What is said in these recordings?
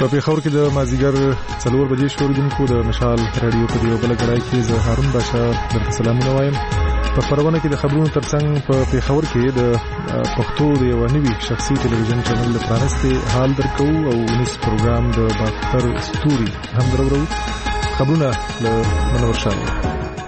په پیښور کې د مازیګر 4 بجې شوریدونکو د مشال رادیو په دیو بل غړای کې زه هارون باشا درته سلامونه وایم. په خبرونه کې د خبرونو ترڅنګ په پیښور کې د پښتو د یو نوي شخصي ټلویزیون چینل د پرانستې حال درکو او نس پروګرام د باختر ستوري هم درورو. خبرونه له منور شاه.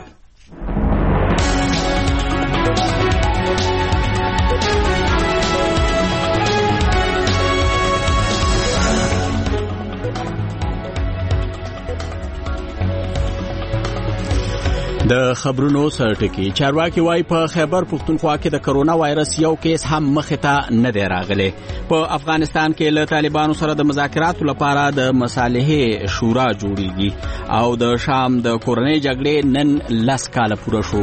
د خبرونو سرټکی چارواکي وای په خیبر پختونخوا کې د کرونا وایرس یو کیس هم مخې ته نه دی راغلی. په افغانستان کې له طالبانو سره د مذاکراتو لپاره د مصالحې شورا جوړیږي او د شام د کورنۍ جګړې نن 10 کاله پوره شو.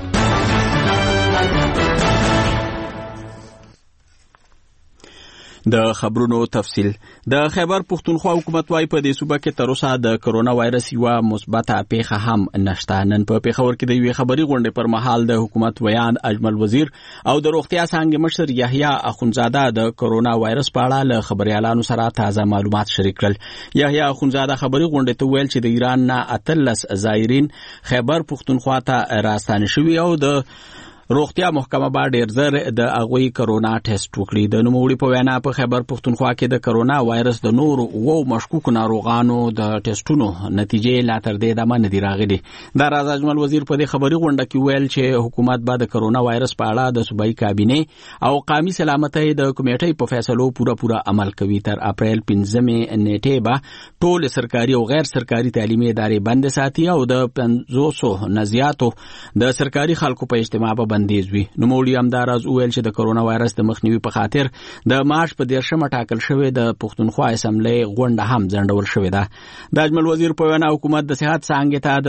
د خبرونو تفصیل. د خیبر پختونخوا حکومت وايي په دې صوبه کې تر اوسه د کرونا وایرس یو مثبته پیښه هم نشته. نن په پیښور کې د یوې خبري غونډې پر مهال د حکومت ویان اجمل وزیر او د روغتیا څنګه مشر یحیی اخونزاده د کرونا وایرس په اړه له خبريالانو سره تازه معلومات شریک کړل. یحیی اخونزاده خبري غونډې ته ویل چې د ایران نه 13 زایرین خیبر پختونخوا ته راستانه شوي او د روغتیا محکمه با ډیر زر د اغوی کرونا ټیسټ وکړي. د نوموړي په وینا په خیبر پختونخوا کې د کرونا وایرس د نور او مشکوک ناروغانو د ټیسټونو نتیجې لا تر دې دمه نه دی راغلي. د راز اجمل وزیر په دې خبري غونډه کې ویل چې حکومت به د کرونا وایرس په اړه د صوبایي کابینه او قومي سلامتۍ د کمیټې په فیصلو پوره عمل کوي. تر اپریل 15 نیټه به ټول سرکاري او غیر سرکاري تعلیمي ادارې بند ساتي او د 500 نه زیاتو د سرکاري خلکو په اجتماع بندیزوي. نوموړي همداراز ویل چې د کرونا وایرس د مخنیوي په خاطر د مارچ په 13 ټاکل شوی د پښتونخوا اسمبلی غونډه هم ځنډول شوې ده. د اجمل وزیر په وینا حکومت د صحت څنګه ته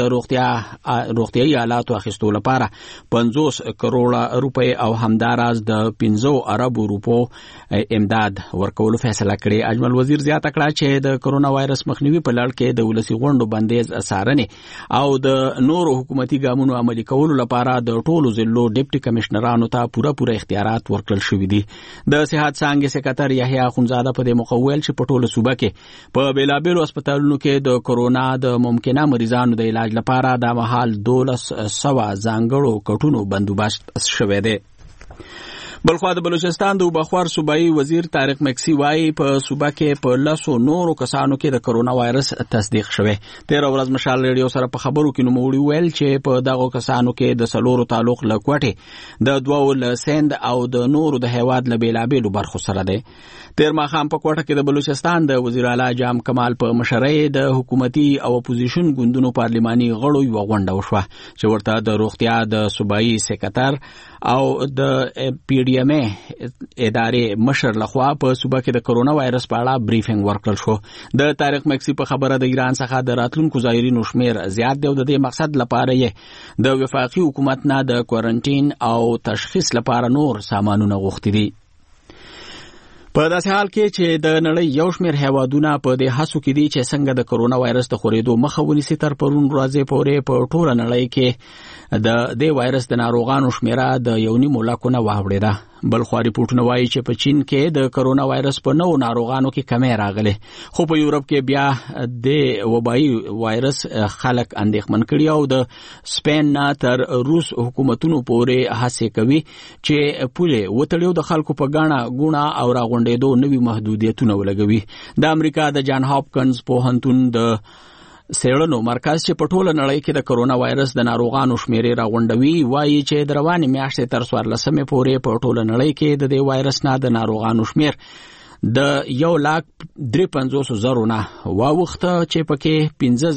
د روغتيایي آلاتو اخیستو لپاره 50 کروڑه روپۍ او همداراز د 15 ارب روپو امداد ورکولو فیصله کړې. اجمل وزیر زیاته کړه چې د کرونا وایرس مخنیوي په لړ کې د ولسی غونډو بندیز څارنې او د نورو حکومتي ګامونو عملي کولو لپاره د ټولو ضلعو ډیپټي کمشنرانو ته پوره اختیارات ورکړل شوي دي. د صحت څنګه سکرټر یحیی اخونزاده په دې مخول چې په ټوله صوبه کې په بیلابیلو هسپتالونو کې د کرونا د ممکنه مریضانو د علاج لپاره د مهال 1200 ځانګړو کټونو بندوبست شوی دی. بلخوا د بلوچستان د بخوار صوبایي وزیر طارق مکسی وايي په صوبه کې په 10 نورو کسانو کې د کرونا وایرس تصدیق شوی. 13 ورځ مشال ریډیو سره په خبرو کې نوموړي ویل چې په دغه کسانو کې د سلورو تعلق له کوټه د دوو له سند او د نورو د هیواد له بیلابیلو برخو سره دی. تیر ماخام په کوټه کې د بلوچستان د وزیر اعلی جام کمال په مشرۍ د حکومتي او اپوزیشن ګوندونو پارلماني غړو یو غونډه وشوه چې ورته د روغتیا د صوبایي سکرټر او د پی ډی ایم ادارې مشر لخوا په صوبه کې د کرونا وایرس په اړه بریفینګ ورکړل شو. د طارق مکسی په خبره د ایران څخه د راتلونکو زایرینو شمیر زیات دی او د دې مقصد لپاره یې د وفاقي حکومت نه د کوارنټین او تشخیص لپاره نور سامانونه غوښتي دي. په داسې حال کې چې د نړۍ یو شمېر هیوادونه په دې هڅو کې دي چې څنګه د کرونا وایرس د خورېدو مخه ونیسي. تر پرون ورځې پورې په ټوله نړۍ کې د دې وایرس د ناروغانو شمیره د 1.5 لک نه واوړېده. بلخوا ریپورټونه وایي چې په چین کې د کرونا وایرس په نو ناروغانو کې کمی راغلی، خو په یورپ کې بیا د وبایي وایرس خلک اندېښمن کړي او د سپین نه تر روس حکومتونو پورې هڅې کوي چې پولې وتړي د خلکو په ګاڼه ګوڼه او راغونډېدو نوي محدودیتونه ولګوي. د امریکا د جان هاپکنز پوهنتون د سیړنو مرکز چې په ټوله نړۍ کې د کرونا وایرس د ناروغانو شمیرې راغونډوي وایي چې د روانې میاشتې تر 14 پورې په ټوله نړۍ کې د دې وایرس نه د ناروغانو شمیر د 1,53,000 نه واوښته چې پکې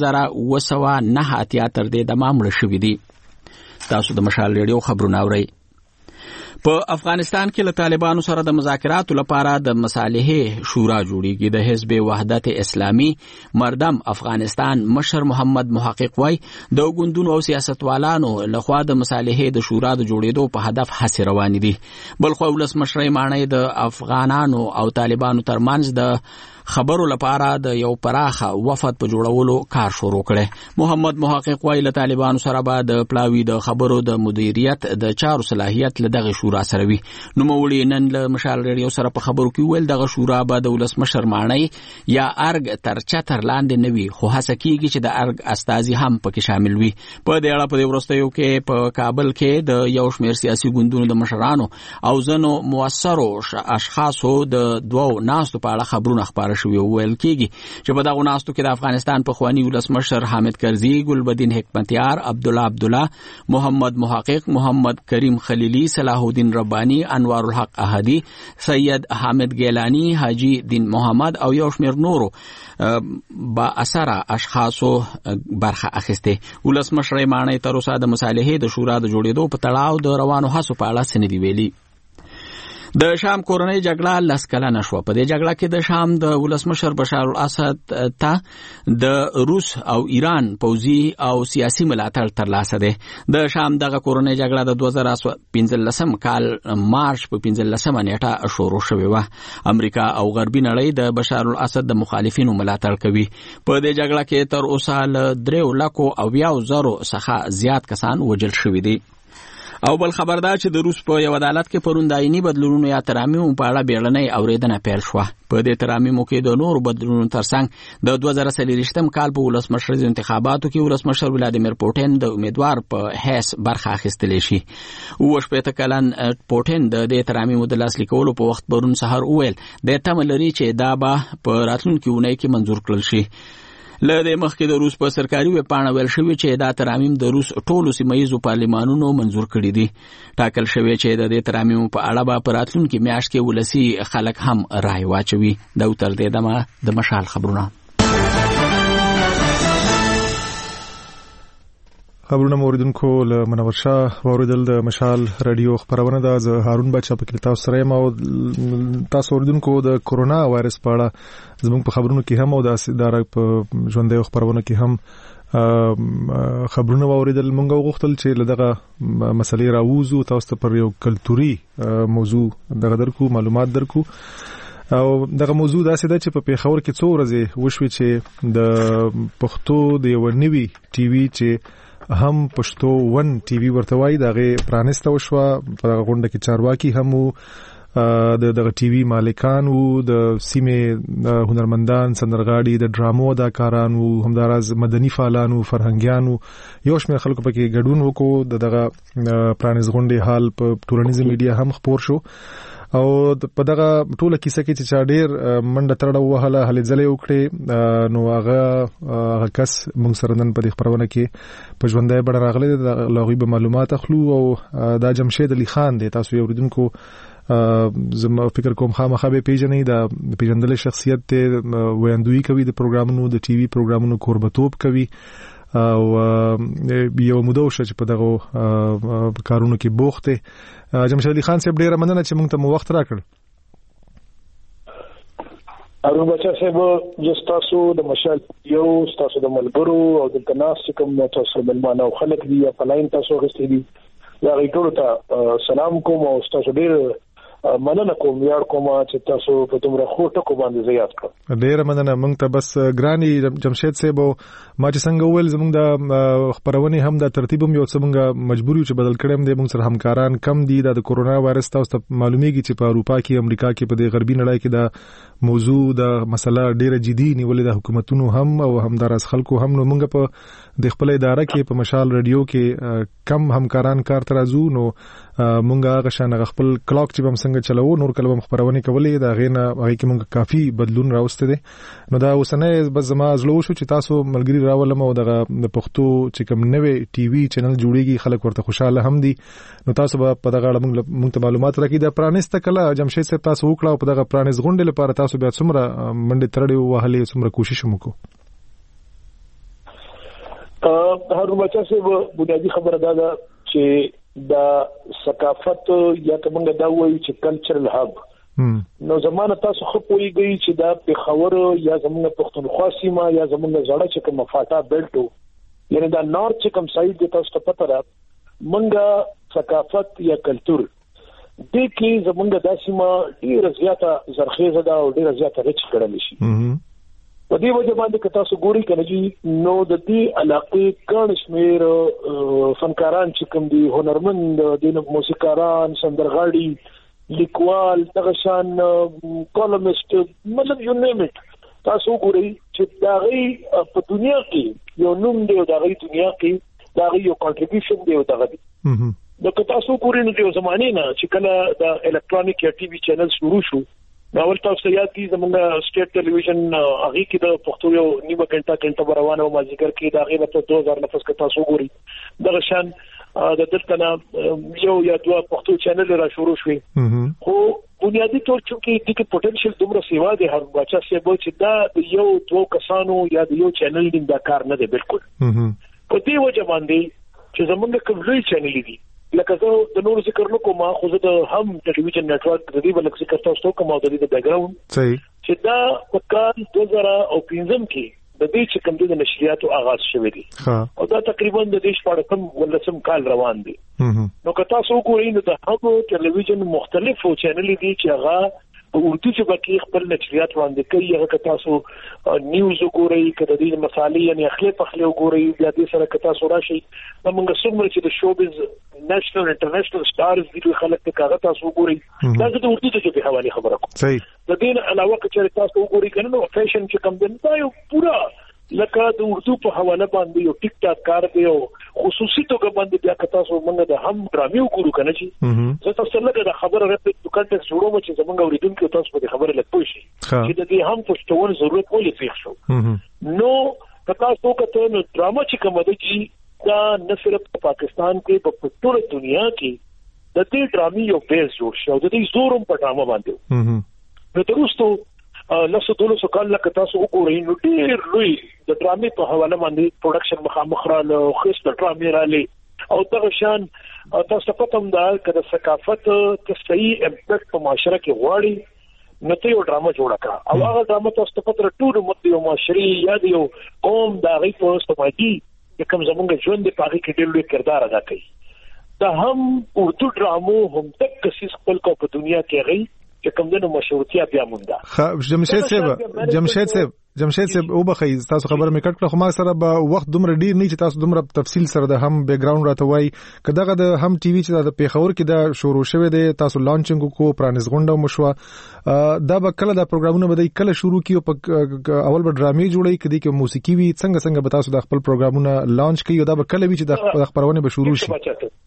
5,909 تر دې دمه مړه شوي دي. تاسو د مشال ریډیو خبرونه اورئ. په افغانستان کې له طالبانو سره د مذاکراتو لپاره د مصالحې شورا جوړیږي. د حزب وحدت اسلامي مردم افغانستان مشر محمد محقق وای د ګوندونو او سیاستوالانو لخوا د مصالحې د شورا د جوړېدو په هدف هڅې روانې دي. بلخو ولس مشرۍ معنی د افغانانو او طالبانو ترمنځ د خبرو لپاره د یو پراخه وفد په جوړولو کار شروع کړي. محمد محقق وایي له طالبانو سره به د پلاوی د خبرو د مدیریت د چارو صلاحیت له دغه شورا سره وي. نوموړي نن له مشال ریډیو سره په خبرو کې ویل دغه شورا به د ولسمشر ماڼۍ یا ارګ تر چتر لاندې نه وي، خو هڅه کیږي چې د ارګ استازي هم پکې شامل وي. په دې اړه په وروستیو کې په کابل کې د یو شمېر سیاسي ګوندونو د مشرانو او ځینو مؤثرو اشخاصو د دوو ناستو په اړه خبرونه خپاره شوي. ویل کېږي چې په دغو ناستو کې د افغانستان پخواني ولسمشر حامد کرزي، ګلبدین حکمتیار، عبدالله محمد محقق، محمد کریم خلیلی، صلاح الدین ربانی، انوار الحق احدی، سید حامد گیلانی، حاجی دین محمد او یو شمېر نورو با اثره اشخاصو برخه اخیسته. ولسمشر ماڼۍ تر اوسه د مصالحې د شورا د جوړېدو په تړاو د روانو هڅو په اړه څه نه دي ویلي. د شام کورنۍ جګړه 10 کلنه شوه. په دې جګړه کې د شام د ولسمشر بشار الاسد ته د روس او ایران پوځي او سیاسي ملاتړ ترلاسه دی. د شام دغه کورنۍ جګړه د 2015 کال مارچ په 15 نیټه شروع شوې وه. امریکا او غربي نړۍ د بشار الاسد د مخالفینو ملاتړ کوي. په دې جګړه کې تر اوسه له 3,00,000 څخه زیات کسان وژل شوي دي. او بل خبر دا چې د روس په یو عدالت کې پرون د آئیني بدلونونو یا ترامیم په اړه بیړنۍ اورېدنه پیل شوه. په دې ترامیم کې د نورو بدلونونو ترڅنګ د 2023 کال په ولسمشریزو انتخاباتو کې ولسمشر ولادیمیر پوټین د امیدوار په حیث برخه اخیستلی شي. 28 کلن پوټین د دې ترامیم د لاسلیک کولو په وخت پرون سهار وویل د تمه لري چې دا به په راتلونکي اونۍ کې منظور کړل شي. له دې مخکې د روس په سرکاري ویبپاڼه ویل شوي چې دا ترامیم د روس ټولو سیمهییزو پارلمانونو منظور کړي دي. ټاکل شوی چې د دې ترامیمو په اړه به په راتلونکي میاشت کې ولسي خلک هم رای واچوي. دا تر دې دمه د مشال خبرونه موریدونکو له منور شاه واوریدل د مشال رادیو خبرونه ده. زه هارون بچا په کې تاسو سره یم او تاسو اوریدونکو د کورونا وایرس په اړه زموږ په خبرونو کې هم او د اداره په ژوندۍ خبرونه کې هم خبرونه واوریدل. موږ غوښتل چې لدغه مسلې راووزو تاسو ته پر یو کلتوري موضوع دغه درکو معلومات درکو. او دغه موضوع داسې ده چې په پیښور کې څو ورځې وشوي چې د پښتو د یو نوي ټي وي چې هم پښتو ون ټي وي ورته وایي دغه پرانسته وشوه. په دغه غونډه کې چارواکي هم دغه ټي وي مالکان وو، د سیمې هنرمندان، سندرغاړي، د ډرامو اداکاران وو، همداراز مدني فعالان وو، فرهنګیان وو. یو شمېر خلکو پکې ګډون وکړو. دغه پرانیز غونډې حال په ټولنیزه میډیا هم خپور شو او په دغه ټوله کیسه کې چې چا ډېر منډه ترړه وهله هلې ځلې وکړې نو هغه کس موږ سره نن په دې خبرونه کې په ژوندۍ بڼه راغلی دی. د هغوی به معلومات اخلو او دا جمشید علي خان دی. تاسو یې اوریدونکو زما فکر کوم خامخا به پیژنئ. د پیژندل شخصیت دی، ویاندویي کوي د پروګرامونو، د ټي وي پروګرامونو کوربتوب کوي او یو موده وشوه چې په دغه کارونو کې بوخت دی. جمشید علي خان صاحب ډېره مننه چې موږ ته مو وخت راکړ. هارون بچا صاحب زه ستاسو د مشال یو ستاسو د ملګرو او دلته ناست کوم تاسو ملمانه او خلک دي په لاین تاسو غوښتي دي دا ټول ته سلام کوم او ستاسو ډېر مننه کوم یار کوم چې تاسو په دومره خوټه کو باندې زیات کړ. ډېر مننه. موږ ته بس ګراني جمشید صاحب ما چې څنګه وویل زموږ د خبرونې هم د ترتیب هم یو څه موږ مجبور یو چې بدل کړم دي. موږ سره همکاران کم دي. د کورونا وایرس تاسو ته معلومیږي چې په اروپا کې، امریکا کې، په د غربي نړۍ کې د موضوع د مسله ډېره جدي نیولې د حکومتونو هم او همداراز خلکو هم. نو موږ په د خپل اداره کې په مشال رادیو کې کم همکاران کار ترازو نو مونږه هغه شان خپل کلاک چې بم څنګه چلو نور کلم خبرونه کولې دا غینه هغه کې مونږه کافي بدلون راوسته دي. نو دا اوسنه بس زما زلو شو چې تاسو ملګری راولم او د پښتو چې کوم نوې ټي وي چینل جوړیږي خلک ورته خوشاله هم دي. نو تاسو په دغه اړه مونږ ته معلومات راکړئ. د پرانیسته کله جمشید صاحب تاسو وکړه په دغه پرانیز غونډې لپاره تاسو بیا څومره منډه ترړې وهلې څومره کوشش وکړو؟ هارون بچا صاحب بنیادی خبره ده چې دا ثقافت یا کومه دا وایي چې کلچرل هب نو زمانه تاسو خو پوهیږئ چې دا پیښور یا زموږ پښتونخوا سیمه یا زموږ زړه چې کوم فاټا بیلټو یعنی دا نورث چې کوم سایډ د تاسو ته پته را منګه ثقافت یا کلچر دې کې زمونږ د سیمه ډیره زیاته زرخیزه ده او ډیره زیاته ریچ کړل شي. په دې وجه باندې که تاسو ګورئ کنه جی نو د دې علاقې ګڼ شمېر فنکاران چې کوم دي هنرمند دي موسیقاران سندرغاړي لیکوال دغه شان کالمست مطلب یو نیم اټ تاسو ګورئ چې دا غي په دنیا کې یو نوم دی او دا غي دنیا کې دا غي یو کنټریبیوشن دی او دا غي نو که تاسو ګورئ نو د زمانه نه چې کله د الکترونیک یا ټي وي چینل شروع شو نو ولته یاد دي زموږ سټیټ ټلویزیون هغه کې د پښتو یو نیمه غنټه روانه او ما ذکر کې دا غي په 2000 نفس کې تاسو ګورئ دغه شان د دلته یو یا دوه پښتو چینل را شروع شوي خو بنیادی طور چې د پوتنشل دومره سیوا دی هر بچا سیبو چې دا یو دوه کسانو یا د یو چینل د دا کار نه دی بالکل په دې وجه باندې چې زمونږ کوم لوی چینل دي لکه زه د نور ذکر نکوم خو زه د هم ټلویزیون نتورک د دې بل ذکر تاسو کوم او د دې د بیک ګراوند صحیح چې دا په کال 2015 کې د دې چې کوم د نشریاتو آغاز شوه دي او دا تقریبا د دې شپږم ولسم کال روان دي نو که تاسو ګورئ نو د هغو ټلویزیون مختلفو چینل دي چې هغه په اردو ژبه کې خپل نشریات وړاندې کوي هغه که تاسو نیوز وګورئ که د دې مسالې یعنی اخلي پخلي وګورئ بیا دې سره که تاسو راشي موږ څومره چې د شوبز نېشنل انټرنیشنل سټارز دي خلک ته هغه تاسو وګورئ دا د اردو ژبه حواله خبره کوم صحیح د دې علاوه چې تاسو وګورئ کنه نو فیشن چې کوم دی یو پورا لکه د اردو په حواله باندې یو ټیک ټاک کار دی او خصوصي توګه باندې بیا که تاسو موږ د هم ډرامې وګورو کنه چې زه تاسو لږه د خبره راپې د کنټکس جوړوم چې زمونږ اوریدونکو تاسو په خبره لږ پوه شي چې د دې هم پښتون ضرورت ولې پیښ شو نو که تاسو کته نو ډراما چې کوم دی چې دا نه صرف په پاکستان کې په ټول دنیا کې د دې ډرامې یو بیس جوړ شو د دې زورم په ډراما باندې نو تاسو لاسو دولسو کال لکه تاسو وګورئ نو ډېر لوی د ډرامې په حواله باندې پروډکشن مخامخ رااله خسته ډرامې رااله او دغه شان تاسو پته هم دا چې د ثقافت ته صحیح امپیکټ په معاشره کې غواړي نو ته یو ډرامه جوړه کړه او هغه ډرامه تاسو پته ټول مت یو معاشري یا یو قوم دا غي په سماجی کوم زمونږ ژوند په هغه کې ډېر لوی کردار ادا کوي دا هم اردو ډرامو هم تک کسي خپل کو په دنیا کې غي چې کوم دنه مشروطیه بیا مونږه جمشید صاحب او بخی تاسو خبره مې کټ کړه خو ما سره به وخت دومره ډیر نه چې تاسو دومره تفصیل سره د هم بیک ګراوند راته وای کداغه د هم ټي وي چې د پیښور کې د شروع شوه د تاسو لانچینګ کو پرانیز غونډه مشوه دا به کله د پروګرامونه به کله شروع کیو په اول به ډرامې جوړي کدي کې موسیقي وي څنګه به تاسو د خپل پروګرامونه لانچ کیو دا به کله وی چې د خبرونه به شروع شي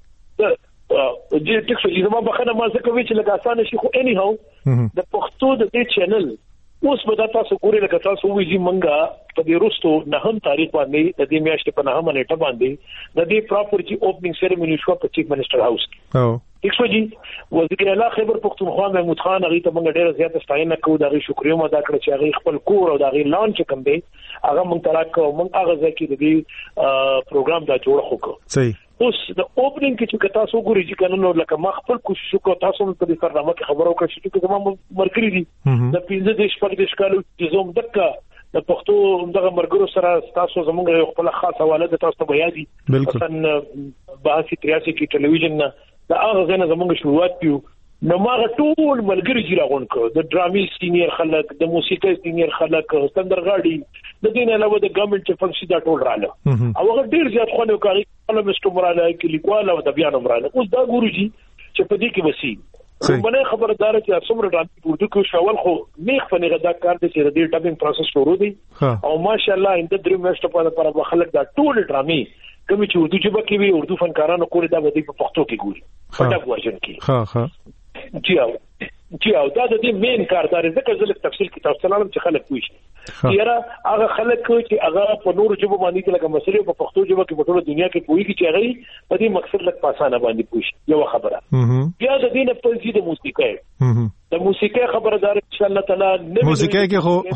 ټیک شو زما بخنه ما څه کوي چې لږ اسانه شي خو اني هاو د پښتو د دې چینل اوس به تاسو ګورئ لکه تاسو ویجی منګه په دې روستو نه هم تاریخ باندې د دې میاشتې په نه هم نیټه باندې د دې پراپر چې اوپننګ سیریمونی شو په چیف منسٹر هاوس کې ټیک شو جی وزیر اعلی خیبر پختونخوا محمود خان هغه ته موږ ډېر زیات ستاینه کوو دا غي شکریا ادا کړ چې هغه خپل کور او دا غي لانچ کوم دی هغه موږ تراک موږ هغه ځکه د دې پروګرام دا جوړ خو صحیح اوس د اوپننګ کې چې تاسو ګورئ چې کنه لکه ما خپل کوشش وکړ تاسو په دې برنامه کې خبرو وکړئ چې زموږ مرګري دي د 15 د شپږ د ښکالو چې زوم دکا د پښتو دغه مرګرو سره تاسو زموږ خپل خاص حواله د تاسو په یادي مثلا 82-83 کې ټلویزیون دا هغه ځنه زموږ شروعات پیو نو ما ټول ملګری جوړون کو د ډرامې سینیر خلک د موسیقي سینیر خلک سندرغاړي د دین علاوه د ګورنمنت چې فنکشن دا ټول رااله او هغه ډیر زیات خو نو کاری کله مستو مراله کې لیکواله او د بیان مراله اوس دا ګورو جی چې په دې کې وسی باندې خبردار چې څومره ډرامې اردو کې شاول خو نیخ په نیغه دا کار دي چې د دې ټاپینګ پروسس شروع دي او ماشاءالله ان د درې میاشتو په خلک دا ټول ډرامې کوم چې اردو ژبه کې وي اردو فنکارانو کول دا به په پښتو کې ګوري په ډاګ ورژن کې جی او دا د دې مین کاردار ځکه ځل تفصیل کې تاسو سلام چې خلک پوښتنه یاره هغه خلک چې هغه په نور ژبه باندې لکه مسلې په پښتو ژبه کې په ټوله دنیا کې پوښتنه چې هغه په دې مقصد لک پاسانه باندې پوښتنه یو خبره بیا د دې نه په دې د موسیقي خبردار ان شاء الله تعالی موسیقي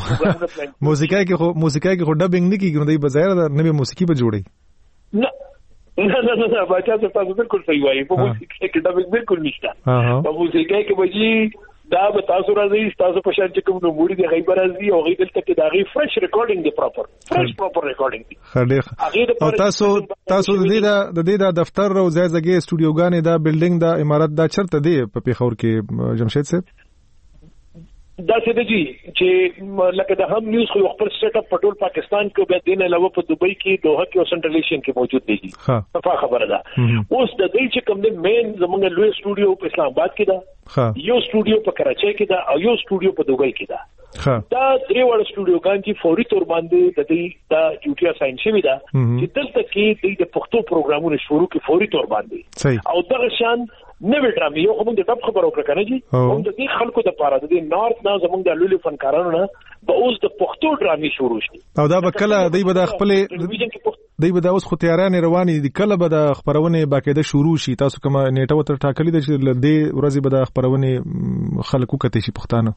کې خو ډبینګ نه کیږي نو بظاهر د نوې موسیقي به جوړي نه بچا ته تاسو بالکل صحیح وایي په موسیقي کې دا بالکل نشته په موسیقي کې به دا به تاسو راځي تاسو په شان چې کوم نو موړي د غیبر راځي او غیدل ته کې دا غي فرش ریکارډینګ دی پراپر ریکارډینګ دی خډه او تاسو د دې د دفتر او ځای ځای سټوډیوګانې دا بلډینګ دا عمارت دا چرته دی په پیښور کې جمشید صاحب دا څه دی چې لکه د هم نیوز خو خپل سیټ اپ په ټول پاکستان کې به دینه علاوه په دوبۍ کې دوحه کې او سنټرل ایشیا کې موجود دی صفه خبره ده اوس د دې چې کوم د مین زمونږ لوی سټوډیو په اسلام آباد کې ده یو سټوډیو په کراچۍ کې ده او یو سټوډیو په دوبۍ کې ده دا درې وړ سټوډیوګان چې فوري تور باندې د دې د ډیوټي اساین شوی ده چې دلته کې د پښتو پروګرامونه شروع کې فوري تور باندې او دغه شان نوې ډرامې یو کوم د ټپ خبرو کړ کنه جی هم د دې خلکو د پاره د نارث نه زمونږ د لولي فنکارانو نه به اوس د پښتو ډرامې شروع شي او دا به کله دوی به د خپل دوی به د اوس خو تیارانه رواني دي کله به د خبرونه باقاعده شروع شي تاسو کوم نیټه وتر ټاکلې ده چې د ورځې به د خبرونه خلکو کته شي پښتانه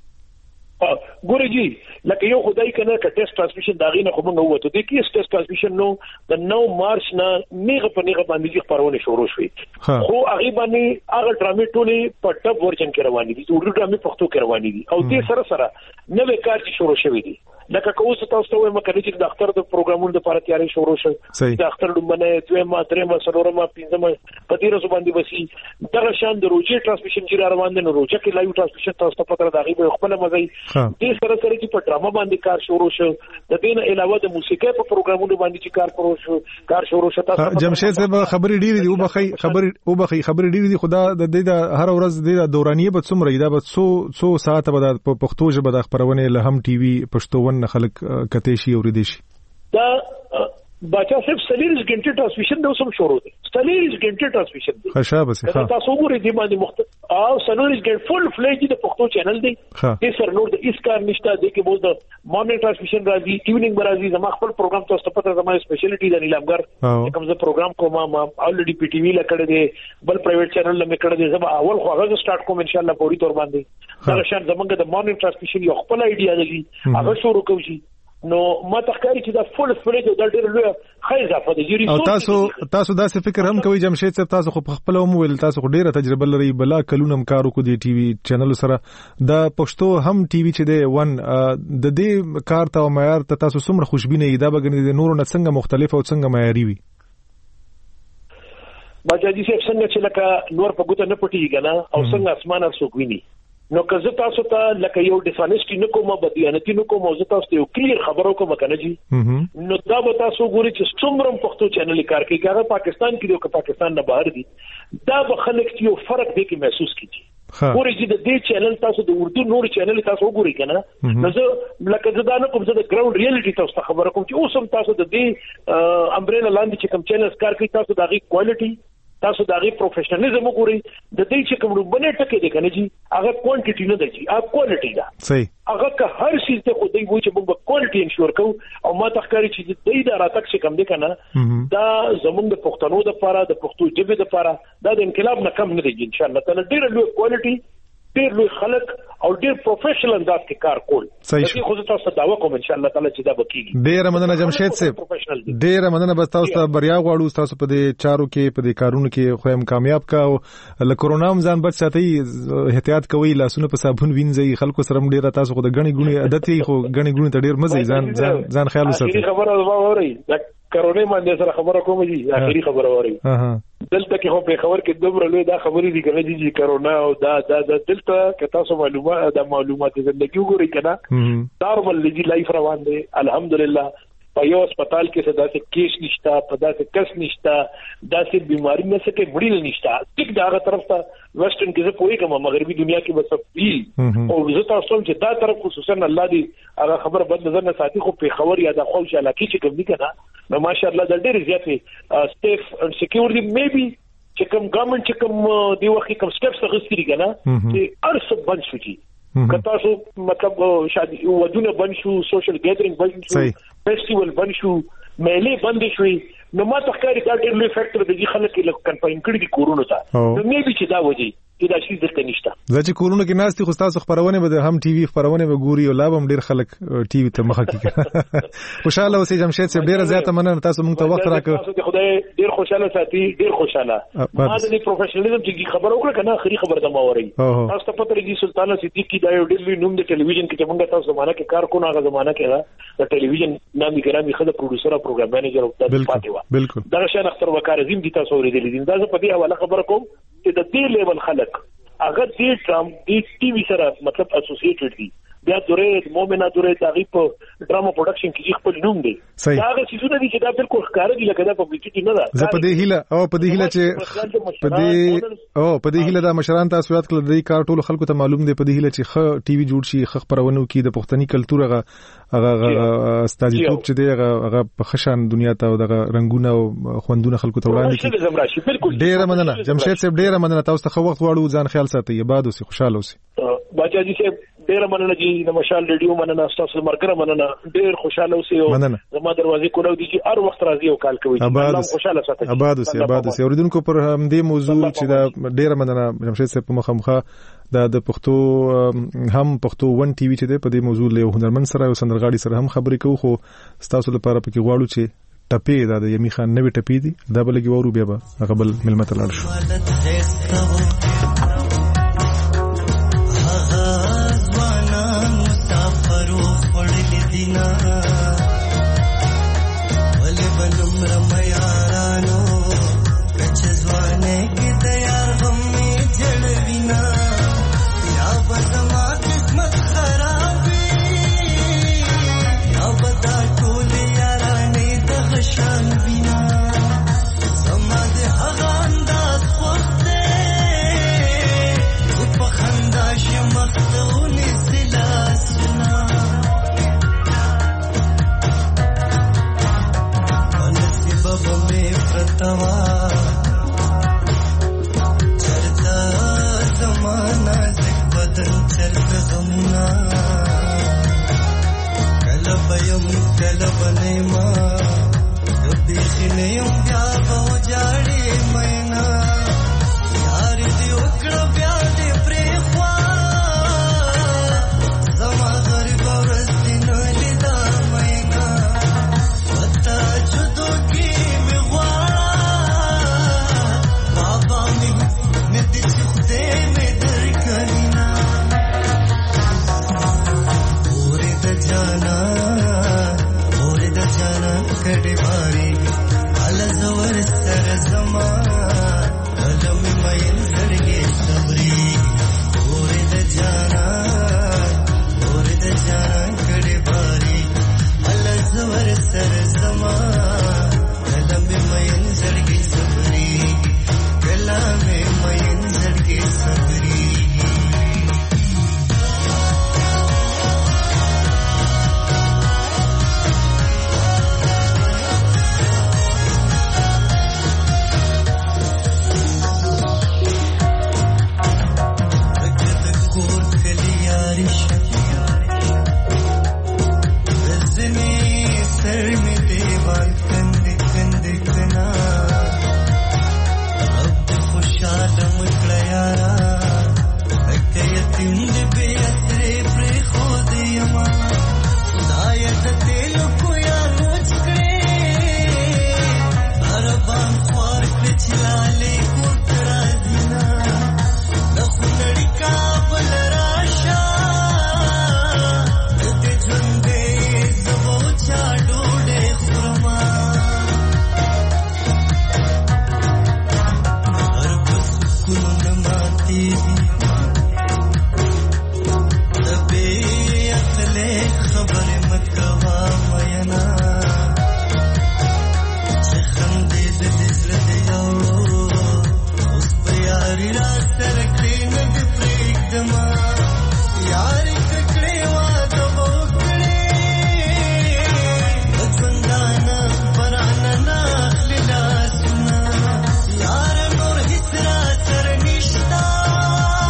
ګورې جی لکه یو خدای کنه ک ټیسټ ټرانسمیشن داغې نه خو موږ وته د کې ټیسټ ټرانسمیشن نو د 9 مارچ نه نیغه په نیغه باندې خبرونه شروع شوې خو هغه باندې هغه ډرامې ټولې په ټپ ورجن کې روانې دي اردو ډرامې پښتو کې روانې دي او دې سره سره نوې کار چې شروع شوی دی لکه کوم څه تاسو ته مکه چې د اختر د پروګرامونو لپاره تیاری شروع شوه د اختر لمنه دویمه درېمه څلورمه پنځمه په دې ورځ باندې وسی دغه شان د روجي ټرانسمیشن چې روان دي نو روجه کې لایو ټرانسمیشن تاسو ته پته راغی به خپل مزي دې سره سره چې په ډراما باندې کار شروع شو د دې نه علاوه د موسیقي په پروګرامونو باندې چې کار شروع شو تاسو جمشید صاحب خبرې ډېرې دي خبرې ډېرې دي خدا د دې د هر ورځ د دورانیه په څومره دا به څو ساعت به د پښتو ژبه د خبرونه له هم ټي وي پښتو ون خلک کته شي اوریدي شي دا بچا صرف 40 غنټه ټرانسمیشن د اوسم شروع دي 40 غنټه ټرانسمیشن دي خشابه سي تاسو وګورئ د باندې مختلف او 40 غنټه فل فلیج د پښتو چینل دی د سر نور د اس کار نشته د کې بول د مارنینګ ټرانسمیشن راځي ایونینګ راځي زما خپل پروګرام تاسو ته پته زما سپیشلیټی د نیلامګر کوم زه پروګرام کوم ما الریډي پی ټي وی لکړه دی بل پرایویټ چینل لمه کړه دی زما اول خو هغه سٹارټ کوم ان شاء الله پوری تور باندې دا شان زمونږ د مارنینګ ټرانسمیشن یو خپل ایډیا دی هغه شروع کوي نو ما تخکاری چې دا فل فلیج دا ډېر لوی خیر ځافه د جری او تاسو دا څه فکر هم کوي جمشید صاحب تاسو خو خپل موبایل تاسو خو ډېره تجربه لري بلا کلونم کارو کو دی ټي وي چینل سره دا پښتو هم ټي وي چې دی ون د دې کار ته معیار ته تاسو څومره خوشبینه دا بګنی د نورو نه څنګه مختلف او څنګه معیاري وي باجی صاحب څنګه چې لکه نور په ګوته نه پټیږي کنه او څنګه اسمان ارڅوک ویني نو که زه تاسو ته لکه یو ډیفانسټی نه کومه بدیانتی نه کوم او زه تاسو ته یو کلیر خبرو کوم کنه جی نو دا به تاسو ګوري چې څومره پښتو چینل کار کوي هغه پاکستان کې دی او پاکستان نه بهر دی دا به خلک یو فرق دی کې محسوس کیږي ګوري چې د دې چینل تاسو د اردو نور چینل تاسو وګورئ کنه نو زه لکه زه دا نه کوم زه د ګراوند ریالټي تاسو ته خبره کوم چې اوس هم تاسو د دې امبریلا لاندې چې کوم چینل کار کوي تاسو د هغه کوالټي تاسو دا غي پروفیشنالیزم وګورئ د دې چې کوم بنه ټکي دي کنه جی هغه کوانټیټي نه دی هغه کوالټي ده صحیح هغه که هر شي ته خو دوی وایي چې موږ کوالټي انشور کوو او ما تخکاری چې دوی دا راتک چې کم دي کنه دا زمونږ د پښتنو د لپاره د پښتو ژبې د لپاره دا د انقلاب نه کم نه دی ان شاء الله تعالی ډېر لوی کوالټي ډېر لوی خلک او ډېر پروفیشنل انداز کې کار کول صحیح خو تاسو دعوا کوم ان شاء الله تعالی چې دا بکیږي ډېر مننه جمشید صاحب ډېر مننه بس تاسو ته بریا غواړو تاسو په دې چارو کې په دې کارونو کې خو هم کامیاب کا او له کورونا هم ځان بچ ساتي احتیاط کوي لاسونه په صابون وینځي خلکو سره ډېر تاسو خو د غني ګونی عادت خو غني ګونی ته ډېر مزه ځان خیال وساتئ خبره ووري کرونا باندې سره خبره کوم دي اخیری خبره ووري دلته کې خو په خبر کې دومره لوی دا خبرې دي کنه چې کرونا او دا دلته که تاسو معلومات زندگی وګورئ کنه نارمل لګي لایف روان دي الحمدلله په یو هسپتال کې صدا سے کیس نشتا پدا سے کس نشتا دا سے بیماری نه سکے مړی نشتا ټیک دا هغه طرف ته ویسټرن کې زه پوي کوم مغربي دنیا کې بس پی او زه تاسو چې دا طرف خصوصا الله دی هغه خبر بد نظر نه ساتي خو په خبر یا د خوش علاقه چې کوم دي کنه نو ماشاءالله د ډېر زیاتې سټیف اند سکیورټي میبي چې کوم ګورنمنت چې کوم دی وخت کوم سټیپس غوښتي کنه چې ارس بند شو چې کتا سو مطلب شادي ودونه بند شو سوشل ګیدرینګ بند شو فیسټیوال بند شو میلې بند شوې نو ما تخکاری دا ډېر لوی فیکټر دی چې خلک یې کنفاین کړي دي کورونا ته نو مې به چې دا وځي دا شي ځکه نشته. ځکه کورونه کې ناس دي خو تاسو خبرونه به هم ټي وي خبرونه به ګوري او لا هم ډیر خلک ټي وي ته مخه کوي. خوشاله اوسئ جمشید صاحب، ډیره زیاته مننه تاسو موږ ته وخت راکړ. تاسو ته خدای ډیر خوشاله ساتي، ډیر خوشاله. ما د پروفیشنالیزم چې خبر وکړه کنه اخري خبر د ما وری. تاسو ته پته لګي سلطانه صدیقی دا یو ډیر نوم د ټلویزیون کې چې موږ تاسو زمانہ کې کار کوو، هغه زمانہ کې دا د ټلویزیون نامي ګرامي خدای پروډوسر او پروګرام مینیجر او د پاتې و. بالکل دا شان اختر وکړ زم دي تاسو ورېدل دي. دا په دې حواله خبر کوم چې د دې لیول خلک اگر دې ډرام دې ټي وي سره مطلب اسوسییټډ دي. بیا دوره مومنه دوره تغیب په ډراما پروډکشن کې خپل نوم دی. دا هغه څه دي چې دا بالکل ښکار دي لکه دا پبلسټی نه ده. زه په دې هیله چې په دې هیله دا مشران تاسو یاد کړل د کار ټول خلکو ته معلوم دی. په دې هیله چې خ ټي وي جوړ شي، خ خبرونه کې د پښتني کلچر هغه استازیتوب چې دی هغه په خشان دنیا ته دغه رنگونه او خوندونه خلکو ته وړاندې کړي. ډیره مننه جمشید صاحب، ډیره مننه. تاسو ته وخت غواړو، ځان خیال ساتئ، آباد اوسئ، خوشاله اوسئ. باچا جی صاحب ډیره مننه جی، د مشال ریډیو مننه، تاسو مرګره مننه، ډیر خوشاله اوسئ. زما دروازې کولو دي چې هر وخت راځي او کال کوي. الله خوشاله ساتي. آباد اوسئ، آباد اوسئ. اوریدونکو پر همدې موضوع چې دا ډیره مننه جمشید صاحب په مخامخه د پښتو هم پښتو 1 ټي وي چې په دې موضوع له هنرمند سره او سندرغاړي سره هم خبرې کوو. خو تاسو لپاره پکې غواړو چې ټپې دا د یمی خان نوې ټپې دي دا بلګي وورو بیا به هغه بل ملمت لاړ شو.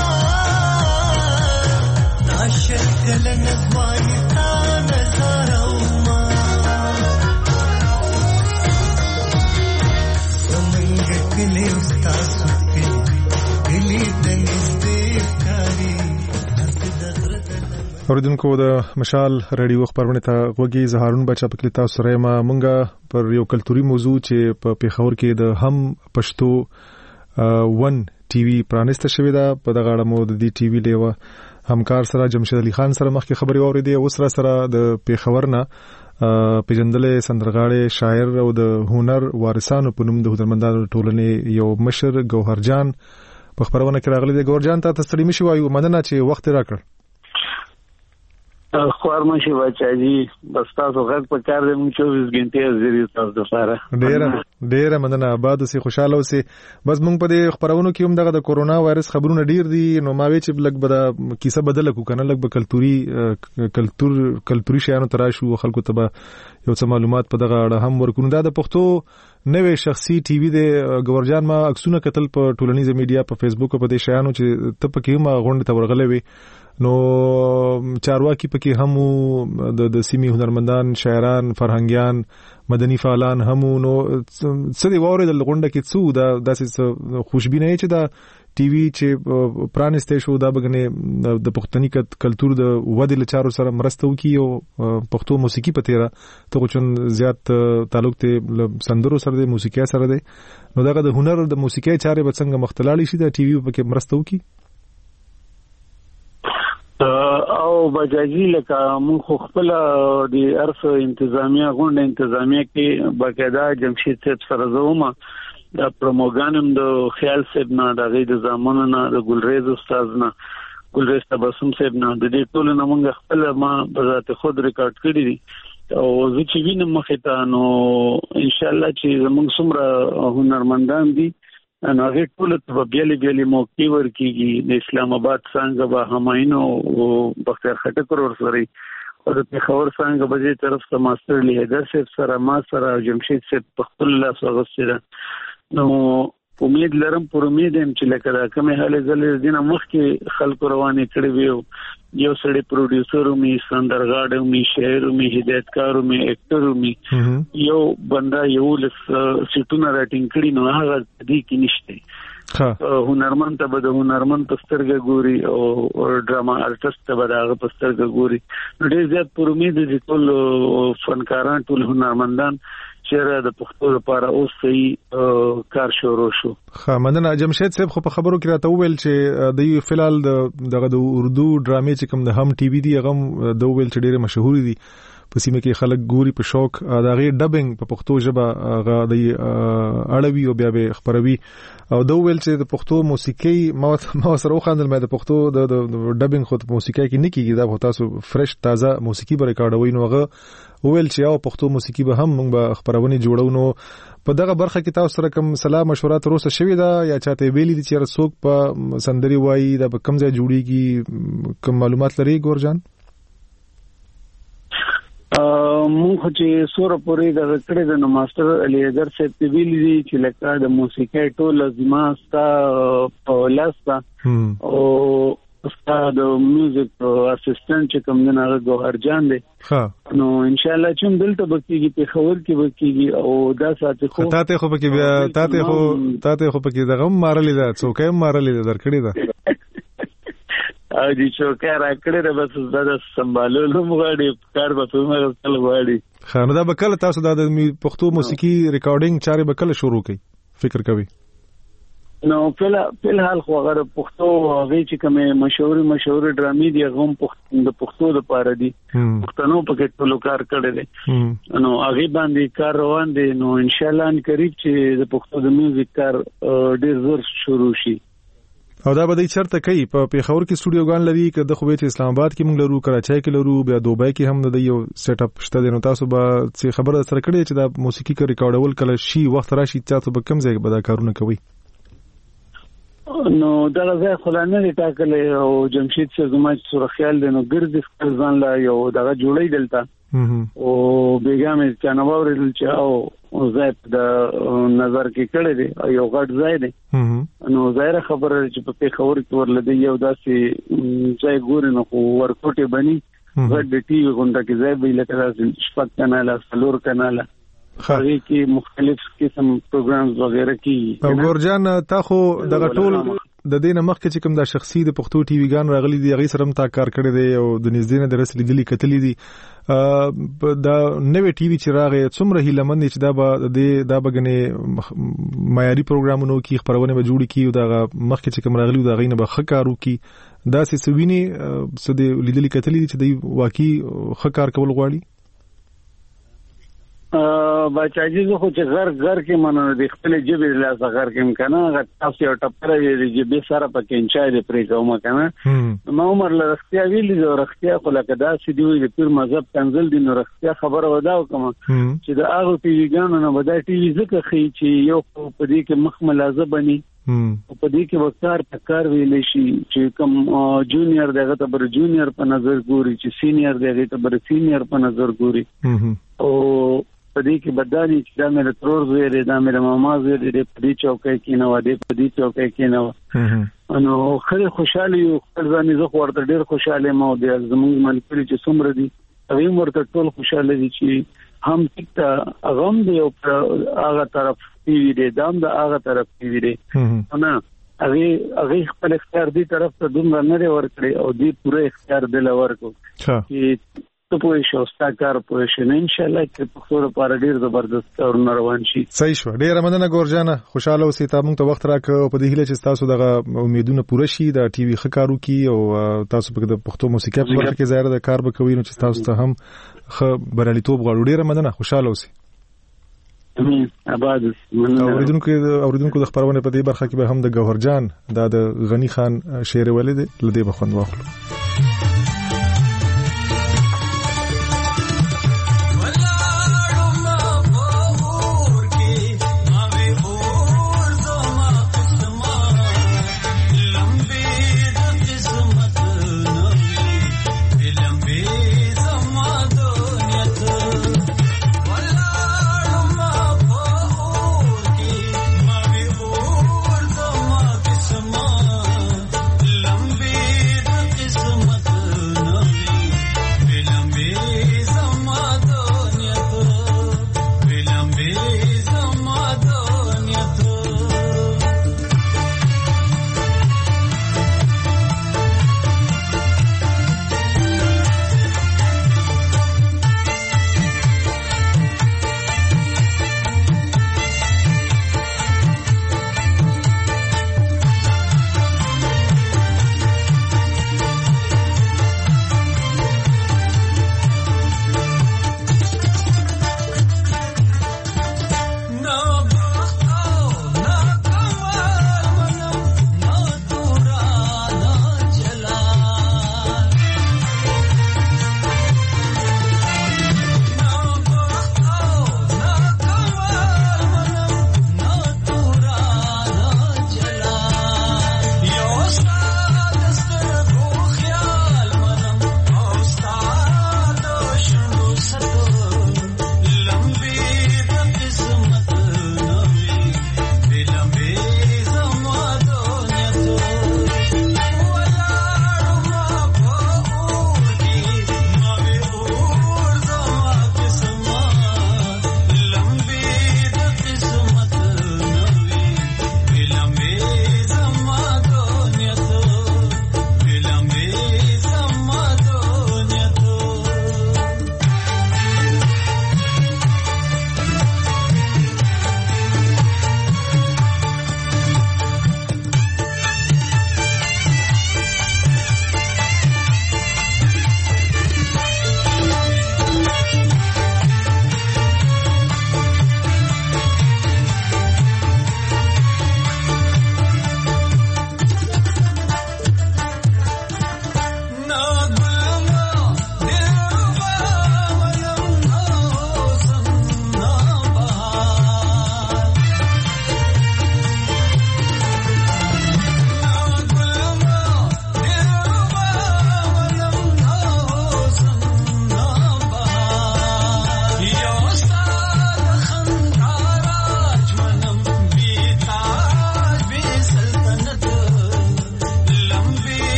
افغانستان نظاره اوریدونکو د مشال رادیو خبرونه ته غوږی زهارون بچا په کلیتا سره ما مونږه پر یو کلتوري موضوع چې په پیښور کې د هم پښتو 1 ټي وي پرانسته شوې ده په دغه اړه مو د دې ټي وي لیوه همکار سره جمشید علي خان سره مخکې خبري اوریدې اوس سره د پیښور نه پیژندلې سندرغاړي شاعر او د هنر وارثانو په نوم د هنرمندانو ټولنې یو مشر ګوهرجان په خبرونه کې راغلي دی. ګوهرجان ته تسلیمي شو وایو مننه چې وخت راکړ. خوار ماشي بچاجي بس تاسو غږ په کار دې مونږ 24 غنټې زیری تاسو د سره ډېر مننه آباد اوسې خوشاله اوسې. بس مونږ په دې خبرونو کې هم دغه د کورونا وایرس خبرونه ډېر دي نو ما وی چې لګ به کیسه بدل کو کنه لګ به کلتوري شیانو تراشو خلکو ته یو څه معلومات په دغه اړه هم ورکونو. دا د پښتو نوې شخصي ټي وي د ګورجان ما عکسونه کتل په ټولنیزه میډیا په فیسبوک په دې شیانو چې ته پکې ما غونډه ته ورغلې وي نو چارواکي پکې هم د سیمې هنرمندان شاعران فرهنګيان مدني فعالان هم نو څه دی وره د غونډه کې څو دا داسې خوشبینه چې دا ټي وي چې پرانسته شو دا بګنه د پښتني کلچر د ودې لچارو سره مرسته وکي او پښتو موسیقي په تیرا ته چون زیات تعلق ته سندرو سره د موسیقي سره دی نو دغه د هنر د موسیقي چارې به څنګه مختلالي شي د ټي وي په کې مرسته وکي او بجاجي لکه مونږ خپل د ارث انتظامیه غونډه انتظامیه کې باقاعده جمشید صاحب سره زوما د پروموګانم د خیال صاحب نه د غي د زمانه نه د ګلریز استاد نه ګلریز تبسم صاحب نه د دې ټول نه مونږ خپل ما بذات خود ریکارډ کړی دي او زه چې وینم مخه ته نو ان شاء الله چې موږ څومره هنرمندان دي نو هغه ټول په بیلې موقع ورکیږي د اسلام آباد څنګه به هماینو او بختیار خټک ور سره او د پیښور څنګه به طرف ته ماستر لیدر سره ما سره جمشید صاحب په خپل لاس وغوښتل نو امید لرم پر امید هم چې لکه دا کومه حاله زل دینه مخ کې خلکو روانه کړی ویو یو سړی پروډوسر می سندرغاړ می شاعر می هدایتکار می اکټر می یو بندا یو لس سټونه راټینګ کړي نو هغه دې کې نشته هنرمند ته به د هنرمند پسترګه ګوري او ډراما آرټیست ته به د پسترګه ګوري ډېر زیات پر امید دي ټول فنکاران ټول هنرمندان چیرې د پښتو لپاره اوس صحیح کار شروع شو. مننه جمشید صاحب خو په خبرو کې راته وویل چې د فلال دغه د اردو ډرامې چې کوم د هم ټي وي دی هغه د ویل چې ډېر مشهور دي په سیمه کې خلک ګوري په شوق دا غي ډبینګ په پښتو ژبه هغه د اړوي او بیا به خبروي او د ویل چې د پښتو موسیقي ما سره وخاندل مې د پښتو د ډبینګ خو په موسیقي کې نه کیږي دا تاسو فرش تازه موسیقي به ریکارډوي نو هغه ویل چې او پښتو موسیقي به هم موږ به خبرونه جوړو نو په دغه برخه کې تاسو سره کوم صلاح مشوره تر اوسه شوې ده یا چاته ویلي دي چې رسوک په سندري وایي دا په کوم ځای جوړیږي کوم معلومات لري ګورجان؟ مونږ چې سوره پورې د کړه د ماستر علي اگر صاحب ویلي دي چې لکه د موسیقي ټول لازمه ستا په لاستا او استاد میوزیک اسسټنټ چې کوم نه ګوهرجان دی نو ان شاء الله چې دلته بکیږي په خبر کې بکیږي او دا ساتي خو تاته خو پکې بیا تاته خو پکې دغه مارلې ده څوکې مارلې ده درکړې ده او دې څوکې راکړې ده بس دا سمبالولو مغاړي کار به په مغه تل غواړي خانه دا بکله تاسو د پښتو موسیقي ریکارډینګ چارې بکله شروع کړئ فکر کوي نو فلحال خو هغه پښتو هغه چې کومه مشهور ډرامې دي هغه د پښتو لپاره دي پښتنو په کې ټولو کار کړی دی نو هغه باندې کار روان دي نو ان شاء الله ان قریب چې د پښتو د میوزیک کار ډیر زور شروع شي او دا به د چرته کوي په پیښور کې سټوډیوګان لري که د خو به اسلام آباد کې موږ لرو کراچۍ کې لرو بیا دوبۍ کې هم د یو سیټ اپ شته نو تاسو به څه خبره سره کړی چې دا موسیقي کې ریکارډول کله شي وخت راشي تاسو به کوم ځای به دا کارونه کوي نو دا ځای خلانه دي ټاکلې او جمشید څخه زما سره خیال دی نو ګرځي ځان لا یو دا جوړی دلته او بیګامې چانوور دل چې او ځای د نظر کې کړی دی یو غټ ځای دی نو ظاهر خبره چې په پیښور کې ورلدي یو داسې ځای ګوري نو ورکوټه بني غټ د ټي وي غونډه کې ځای به لکه شپږ کاناله فلور کاناله هغه کې مختلف قسم پروګرامز وغیرہ کی او ګورجان تا خو دغه ټول د دې نمخ کې چې کوم د شخصي د پښتو ټي وي ګان راغلي دي هغه سره هم تا کار کړی دی او د نږدې نه درس لیدلي کتلې دي دا نوې ټي وي چې راغی څومره هیلمن چې دا بګنې معیاري پروګرامونو کې خبرونه به جوړ کی او دا مخ کې چې کوم راغلي دا غینه به خکارو کی دا سویني څه د لیدلي کتلې دي چې د واقعي خکار کول غواړي بچاجي زه خو چې غر کې مننه د خپل جبې لاسه غر کې کنه غ تاسو یو ټپره ویلې چې به سره پکې انچای د پرې کوم کنه ما عمر لرختیا ویلې د رختیا خو لکه دا چې دی د پیر مذهب کنزل دي نو رختیا خبره وداو کوم چې د هغه ټي وی ګانو نه بدای ټي وی زکه خي چې یو په دې کې مخ ملازم بني په دې کې وکړ تکار ویلې شي چې کوم جونیئر دغه ته بر جونیئر په نظر ګوري چې سینیئر دغه ته بر سینیئر په نظر ګوري او په دې کې بدالي چې دا مې ترور زوی دا مې ماما زوی دې په دې چوکۍ کې نه و دې په دې چوکۍ کې نه و نو خله خوشاله یو خپل ځان زه ورته ډېر خوشاله مو دي زموږ منفري چې څومره دي هغه ورته ټول خوشاله دي چې هم تک اغم دی او هغه طرف دی دام د هغه طرف دی نه هغه خپل اختیار دی طرف ته دومره نه ورکړي او دی پوره اختیار دل ورکو چې ته پوه شو ستاکار پوه شو ان شاء الله چې په خور لپاره ډیر زبردست اور روان شي صحیح شو ډیر مننه ګورجانه خوشاله اوسې تا موږ ته وخت راکړ په دې هیله چې تاسو دغه امیدونه پوره شي د ټي وي خکارو کی او تاسو په د پښتو موسیقي په برخه کې ظاهر د کار وکوي نو چې تاسو ته هم خ براليتوب غواړو ډیر مننه خوشاله اوسې امين آباد اوریدونکو د خبرونه په دې برخه کې به هم د ګوهرجان د غنی خان شعر ولید لدی بخوند واخلو Kismat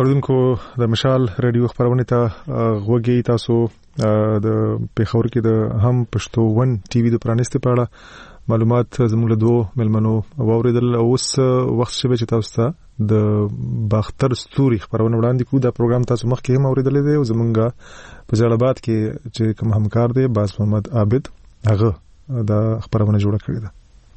اوردونکو د مشال رادیو خبرونه ته غوږی تاسو د پیښور کې د هم پښتو ون ټي وي د پرانیسته په اړه معلومات زموږ له دوه ملمنو واوریدل. اوس وخت شوه چې تاسو ته د باختر ستوري خبرونه وړاندې کوو. دا پروګرام تاسو مخکې هم اوریدل دی او زمونږه په جلالآباد کې چې کوم همکار دی باز محمد عابد هغه دا خبرونه جوړه کړې ده.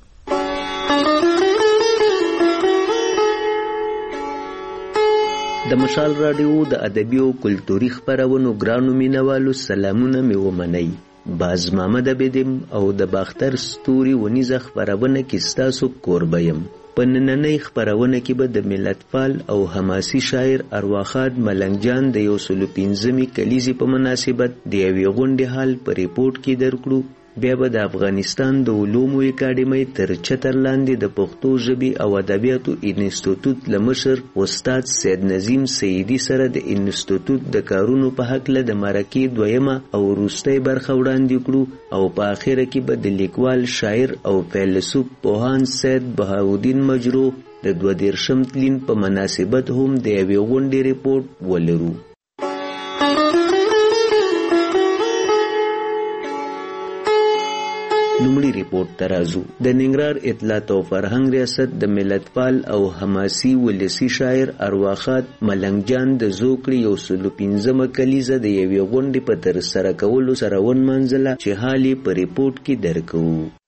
د مشال رادیو د ادبي او کلتوري خبرونو ګرانو مینوالو سلامونه مې ومنئ. باز محمد عابدم او د باختر ستوري ونیزه خبرونه کې ستاسو کوربه یم. په نننۍ خبرونه کې به د ملتپال او حماسي شاعر ارواخاد ملنګ جان د 115 کلیزې په مناسبت د یوې غونډې حال په ریپورت کې درکړو. بیا به د افغانستان د علومو اکاډمۍ تر چتر لاندې د پښتو ژبې او ادبیاتو انسټیټیوټ له مشر استاد سید نظیم سیدی سره د انسټیټیوټ د کارونو په هکله د مرکې دویمه او وروستۍ برخه وړاندې کړو او په اخره کې به د لیکوال شاعر او فیلسوف پوهاند سید بهاءالدین مجروح د 22 تلین په مناسبت هم د یوې غونډې ریپورت ولرو. لومړی ریپورت ترازو د ننګرهار اطلاعات او فرهنګ ریاست د ملتپال او حماسي ولسی شاعر ارواخات ملنګ جان د زوکړي 115 کلیزه د یوې غونډې په تر سره کولو سره ونمنځله چې حالي په ریپورت کې درکو.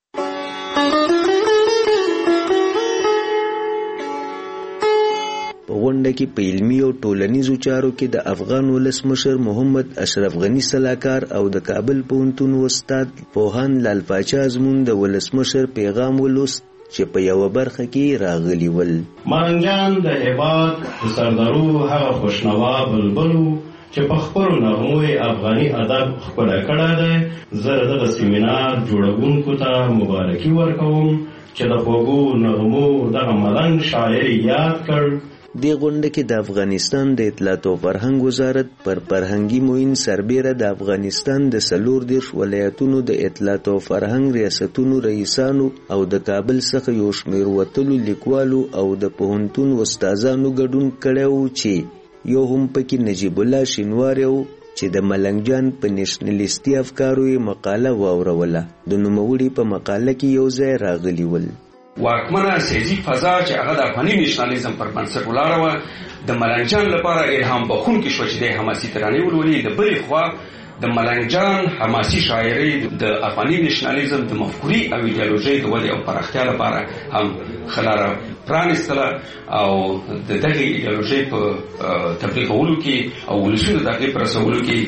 په غونډه کې په علمي او ټولنیزو چارو کې د افغان ولسمشر محمد اشرف غنی سلاکار او د کابل پوهنتون استاد پوهاند لال پاچا ازمون د ولسمشر پیغام ولوست چې په یو برخه کې راغلی ول. ملنګان د هیواد د سردارو هغه خوشنوا بلبلو چې په خپل نغمو افغاني ادب خپل کړه ده. زه د سیمینار جوړونکو ته مبارکي ورکوم چې د خوږو نغمو دغه ملنګ شاعر یاد کړ. دی غونډه کې د افغانستان د اطلاعات او فرهنګ وزارت پر فرهنګي موین سربیره د افغانستان د 14 ولایتونو د اطلاعات او فرهنګ ریاستونو رئیسانو او د کابل څخه یو شمېر وتلو لیکوالو او د پوهنتون استادانو ګډون کړی چې یو هم پکې نجیب الله شینواری چې د ملنګ جان په نېشنلیستي افکارو یې مقاله واوروله. د نوموړي په مقاله کې یو ځای راغلی ول واکمنه سیاسي فضا چې هغه د افغاني نېشنالیزم پر بنسټ ولاړه وه د ملنګ جان لپاره الهام بخښونکې شوه چې د حماسي ترانې ولولي. د بلې خوا د ملنګ جان حماسي شاعري د افغاني نېشنالیزم د مفکوري او ایډیالوژۍ د ودې او پراختیا لپاره هم ښه لاره پرانیستله او د دغې ایډیالوژۍ په تبلیغولو کې او ولسونو د هغې په رسولو کې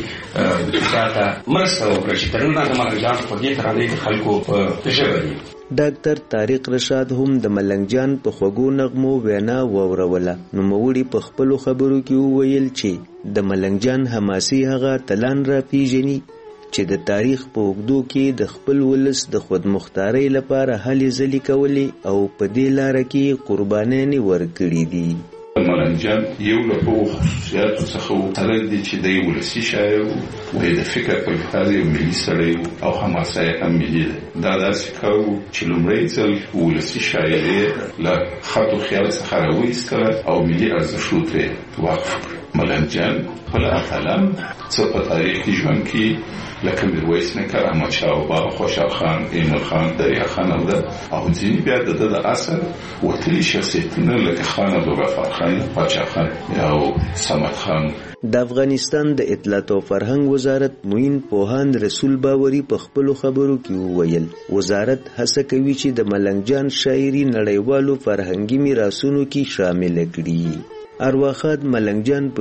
چاته مرسته وکړه چې تر ننه د ملنګ جان خوږې ترانې د خلکو په ژبه دي. ډاکټر طارق رشاد هم د ملنګ جان په خوږو نغمو وینا واوروله. نوموړي په خپلو خبرو کې وویل چې د ملنګ جان حماسي هغه اتلان را پیژني چې د تاریخ په اوږدو کې د خپل ولس د خودمختارۍ لپاره هلې ځلې کولې او په دې لاره کې قربانیانې ورکړي دي. ملنګ جان یو له خصوصیاتو څخه هغه دی چې د ولسی شاعر و د فکر په لحاظ یو ملي سړی او حماسه یې هم ملي ده. دا داسې کار و چې لومړی ځل ولسي شاعري له خط و خیال څخه راوایستله او ملي ارزښتونو ته وقف کړه. ملنګ جان خپل اتلان څه په تاریخي ژوند کې لکه میرویس نیکه، احمدشاه بابا، خوشحال خان، ایمل خان، دریا خان او ځینې بیا د اصل وتلي شخصیتونه لکه خان عبدالغفار خان، پاچا خان او صمد خان. د افغانستان د اطلاعات او فرهنګ وزارت معین پوهاند رسول باوري په خپلو خبرو کې وویل وزارت هڅه کوي چې د ملنګ جان شاعري نړیوالو فرهنګي میراثونو کې شامل کړي. ارواخاد ملنګ جان په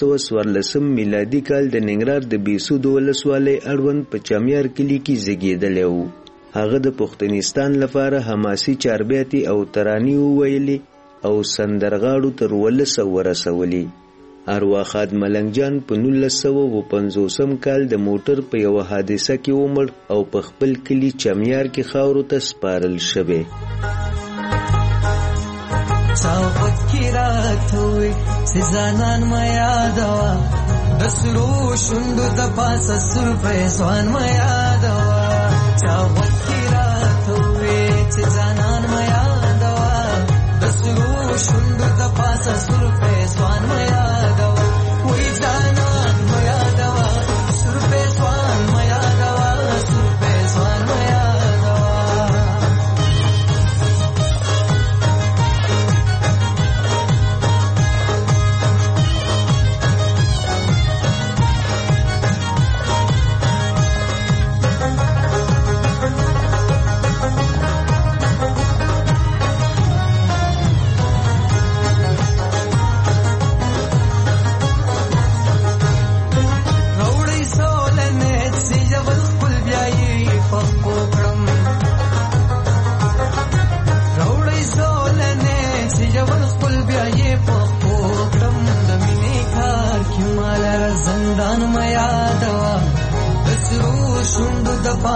1914 میلادي کال د ننګرهار د بیسود ولسوالۍ اړوند په چامیار کلي کې زیږېدلی و. هغه د پښتنستان لپاره حماسي چاربیاتي او ترانې وویلې او سندرغاړو تر ولسه ورسولې. ارواخاد ملنګ جان په 1950 کال د موټر په یو حادثه کې ومړ او په خپل کلي چامیار کې خاورو ته سپارل شوی. صاحبت کی رات ہوئی سزانان ما یادوا دسلو شندو د پاس سر فیضان ما یادوا صاحبت کی رات ہوئی سزانان ما یادوا دسلو شندو د پاس سر فیضان ما یادوا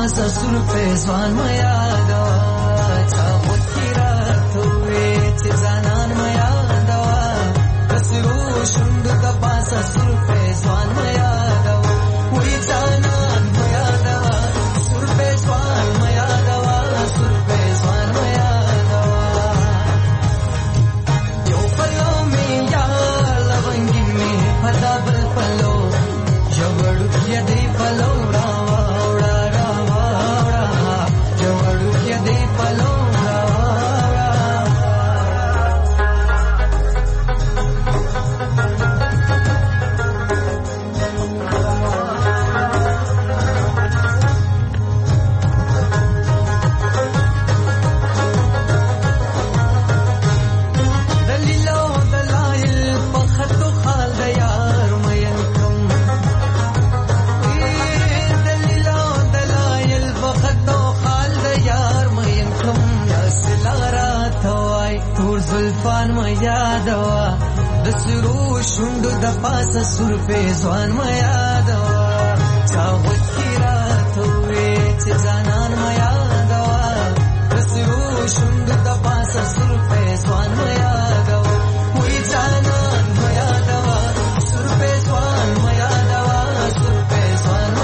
پاسه سور فیضان ما یادوا چا وکیرا توې چې ځانان ما یادوا دسرو شوندو د پاسه سور فیضان ما یادوا وې ځانان ما یادوا سور فیضان ما یادوا سور فیضان ما یادوا یو پلو می یا لونګي می پدا بل پلو جوړو کې دې پلو یادوا دسرو شوندو د پاسه سور فیضان ما یادوا چا وکیرا توې چې ځانان ما یادوا دسرو شوندو د پاسه سور فیضان ما یادوا وې ځانان ما یادوا سور فیضان ما یادوا سور فیضان ما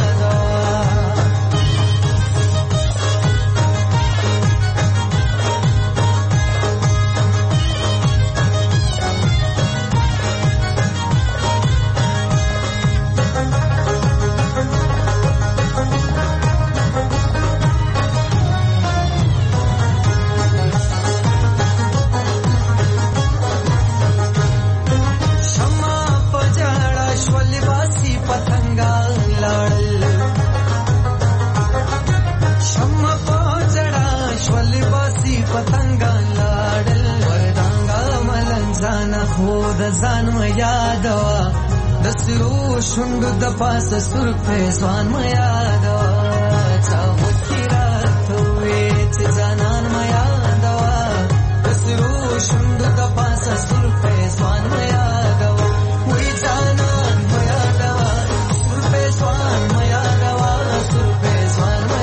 ځان ما یادوا دسرو شوندو د پاسه سور فیضان ما یادوا چا وکیرا توې چې ځانان ما یادوا دسرو شوندو د پاسه سور فیضان ما یادوا وې ځانان ما یادوا سور فیضان ما یادوا سور فیضان ما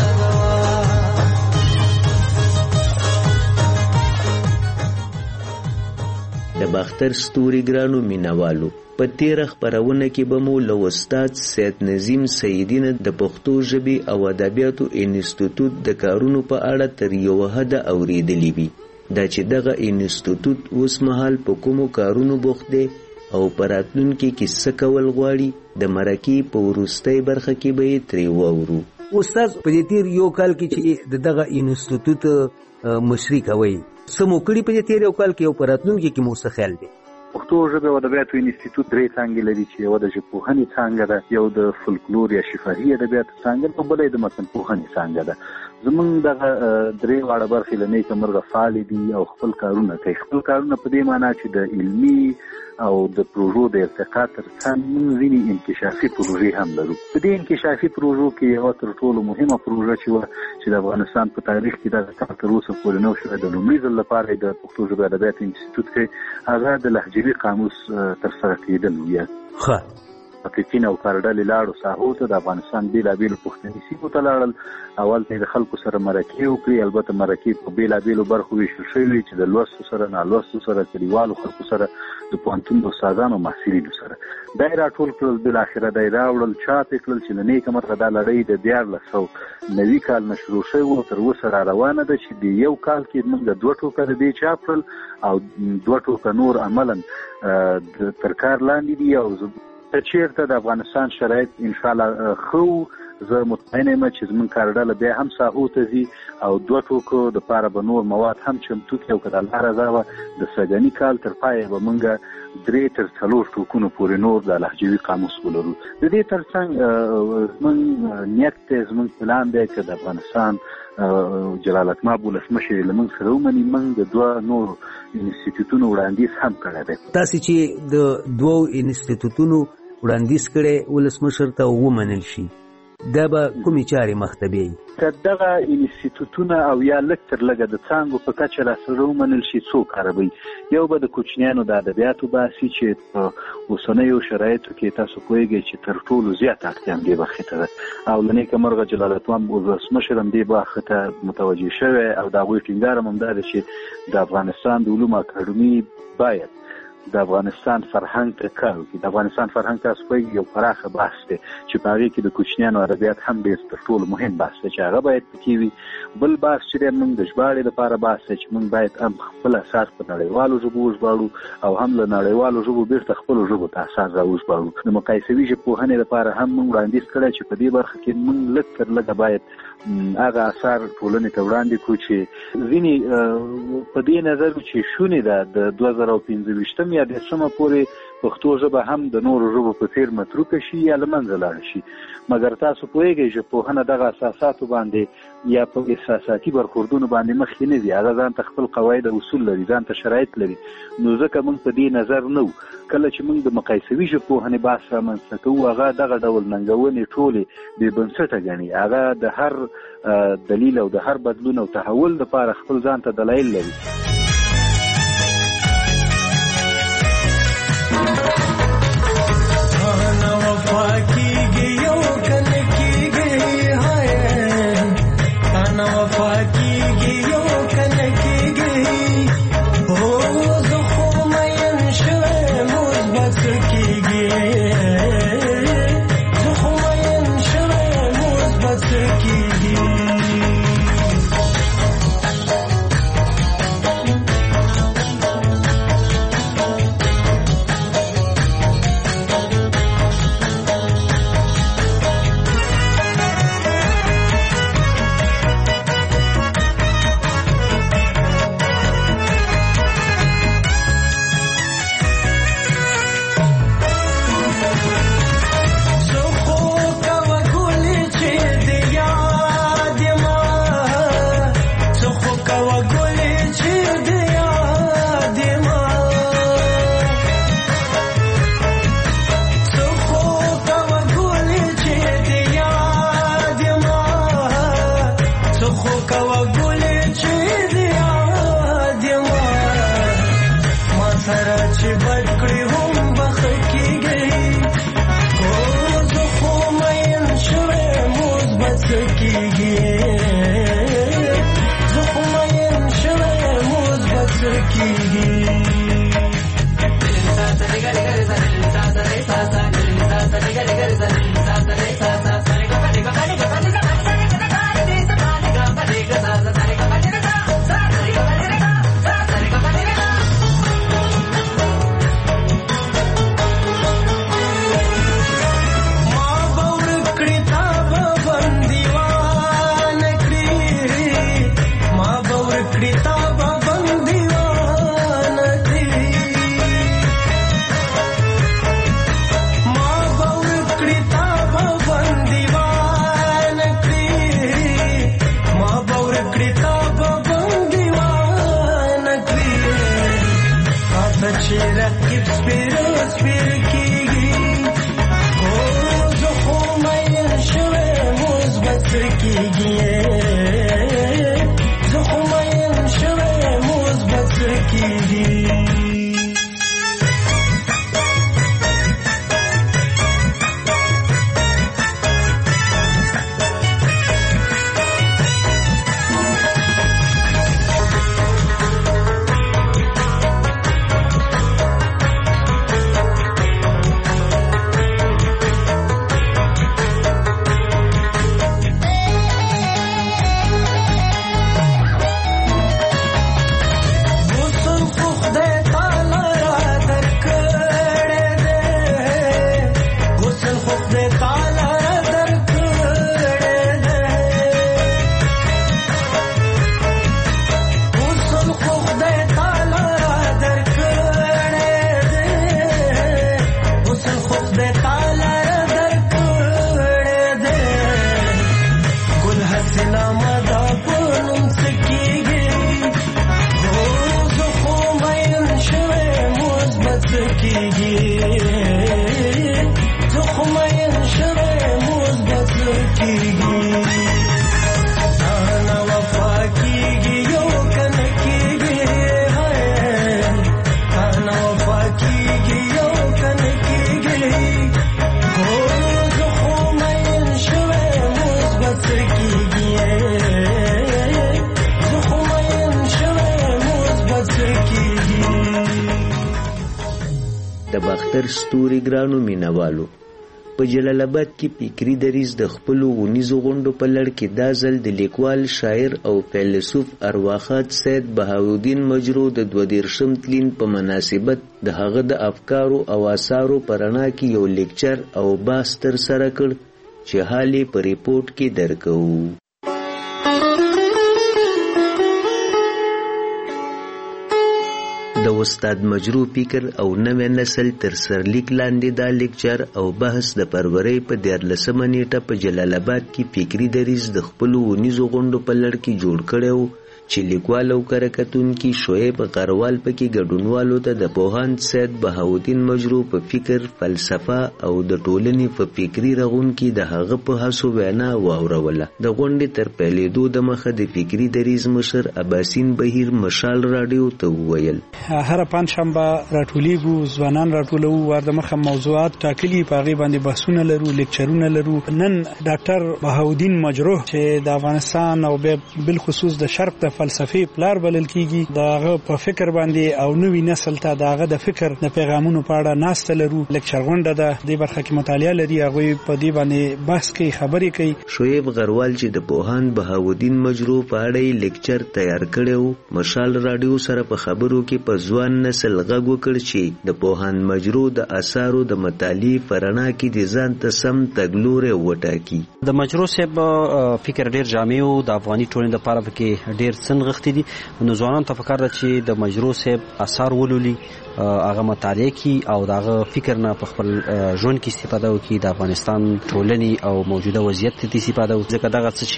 د باختر ستوري ګرانو مینوالو په تیره خپرونه کې به مو له استاد سید نظیم سیدی نه د پښتو ژبې او ادبیاتو انسټیټیوټ د کارونو په اړه تر یوه حده اورېدلي وي دا چې دغه انسټیټیوټ اوس مهال په کومو کارونو بوخت دی او په راتلونکي کې څه کول غواړي د مرکې په وروستۍ برخه کې به یې ترې واورو. استاد په دې تیر یو کال کې چې دغه انسټیټیوټ مشري کوي څه مو کړي په دې تیر یو کال کې او په راتلونکي کې مو څه خیال دی؟ پښتو ژبې او ادبیاتو انسټیټیوټ درې څانګې لري چې یو د ژبپوهنې څانګه ده، یو د فولکلور یا شفاهي ادبیاتو څانګه ده، بله د متنپوهنې څانګه ده. زمونږ دغه درې واړه برخې له نیکه مرغه فعالې دي او خپل کارونه کوي. خپل کارونه په دې معنا چې د علمي او د پروژو د ارتقا ترڅنګ موږ ځینې انکشافي پروژې هم لرو. په دې انکشافي پروژو کې یوه تر ټولو مهمه پروژه چې د افغانستان په تاریخ کې دغه کار تر اوسه پورې نه شوی، د لومړي ځل لپاره د پښتو ژبې ادبیاتو انسټیټیوټ کې هغه د لهجوي قاموس ترسره کېدل ویه. پکتین او کارډلې لاړو ساحو ته د افغانستان بېلابېلو پښتني سیمو ته لاړل. اول ته د خلکو سره مرکې وکړي، البته مرکې په بېلابېلو برخو ویشل شوي چې د لوستو سره، نالوستو سره، کلیوالو خلکو سره، د پوهنتون استادانو او محصلینو سره. دا یې راټول کړل، بالاخره دا یې راوړل، چاپ یې کړل چې له نیکه مرغه دا لړۍ د 1490 کال نه شروع شوې وه، تر اوسه را روانه ده چې د یو کال کې موږ 2 ټوکه د دې چاپ کړل او 2 ټوکه نور عملا تر کار لاندې دي. او چیرته د افغانستان شرایط ان شاء الله خو زه مطمئن یم چې زموږ کارډله بیا هم ساحو ته ځي او 2 ټوکو دپاره به نور مواد هم چمتو کړي او که د الله رضا وه د سږني کال تر پایه به موږ 3 تر 4 ټوکونو پورې نور د لهجوي قاموس ولرو. د دې ترڅنګ زموږ نیت دی، زموږ پلان دی که د افغانستان جلالتمآب ولسمشر یې له موږ سره ومني، موږ د 2 نورو انسټیټیوټونو وړاندیز هم کړی دی. تاسې چې د 2 انسټیټیوټونو وړاندیز کړی ولسمشر ته ومنل شي، دا به کومې چارې مخته بیایي؟ که دغه انسټیټوټونه او یا لږ تر لږه د څانګو په کچه راسره ومنل شي څو کاروي. یو به د کوچنیانو د ادبیاتو باسي چې په اوسنیو شرایطو کې تاسو پوهیږئ چې تر ټولو زیات اړتیا هم دې برخې ته ده او له نیکه مرغه جلال الدین ولسمشر هم دې برخې ته متوجه شوی او د هغوی ټینګار هم دا ده چې د افغانستان د علومو اکاډمي باید د افغانستان فرهنګ ته کار وکړي. د افغانستان فرهنګ تاسو پوهیږئ یو پراخه بحث دی چې په هغې کې د کوچنیانو ادبیات هم ډېر تر ټولو مهم بحث دی چې هغه باید پکې وي. بل بحث چې دی موږ د ژباړې لپاره بحث دی چې موږ باید هم خپل اساس په نړیوالو ژبو وژباړو او هم له نړیوالو ژبو بیرته خپلو ژبو ته اساس راوژباړو. د مقایسوي ژبپوهنې لپاره هم موږ وړاندیز کړی چې په دې برخه کې موږ لږ تر لږه باید هغه اثار ټولنې ته وړاندې کړو چې ځینې په دې نظر چې شونې ده د 2015 یا دسمه پورې پښتو ژبه هم د نورو ژبو په څیر متروکه شي یا له منځه لاړه شي. مګر تاسو پوهیږئ ژبپوهنه دغه اساساتو باندې یا په احساساتي برخوردونو باندې مخکې نه ځي. هغه ځان ته خپل قواعد او اصول لري، ځان ته شرایط لري. نو ځکه موږ په دې نظر نه وو. کله چې موږ د مقایسوي ژبپوهنې بحث رامنځته کوو هغه دغه ډول ننګونې ټولې بې بنسټه ګڼي. هغه د هر دلیل او د هر بدلون او تحول لپاره خپل ځان ته دلایل لري. باختر ستوري ګرانو مینوالو، په جلال آباد کې فکري دریځ د خپلو ونیزو غونډو په لړ کې دا ځل د لیکوال، شاعر او فیلسوف ارواښاد سید بهاءالدین مجرو د 22 تلین په مناسبت د هغه د افکارو او آثارو په رڼا کې یو لیکچر او بحث ترسره کړ چې حال یې په ریپورټ کې درکوو. د استاد مجرو فکر او نوې نسل تر سرلیک لاندې دا لیکچر او بحث د فروری په 14 نیټه په جلال آباد کې فکري دریځ د خپلو ونیزو غونډو په لړ کې جوړ کړی و چې لیکوال او کارکتونکي شعیب غروال پکې ګډونوالو ته د پوهاند سید بهاءالدین مجرو په فکر، فلسفه او د ټولنې په فکري رغون کې د هغه په هڅو وینا واوروله. د غونډې تر پیلېدو د مخه د فکري دریځ مشر اباسین بهیر مشال راډیو ته وویل: هر پنځشنبه راټولیږو، ځوانان راټولو، ور د مخه موضوعات ټاکلي، په هغې باندې بحثونه لرو، لیکچرونه لرو. نن ډاکټر بهاءالدین مجرو چې د افغانستان او بالخصوص د شرق د فلسفي پلار بلل کیږي، داغه په فکر باندې او نوې نسل ته داغه د فکر د پیغامونو په اړه ناسته لرو. لیکچر غونډه ده، د برخه کې مطالعه لري، هغه په دې باندې بحث کوي، خبرې کوي. شعیب غروال چې د پوهاند بهاءالدین مجرو په اړه لیکچر تیار کړو، مشال راډیو سره په خبرو کې په ځوان نسل غږ وکړ چې د پوهاند مجرو د آثارو د مطالعې فرنا کې د ځان ته سم تګلوري وټاکي. د مجرو صاحب فکر ډیر جامع او د افغاني ټولنې لپاره کې ډیر سنغښتې دي. نو ځوانان ته پکار ده چې د مجرو صاحب آثار ولولي، هغه مطالعه کی او دغه فکر نه په خپل ژوند کې استفاده وکړي، د افغانستان ټولنې او موجوده وضعیت ته استفاده وکړي. ځکه دغه څه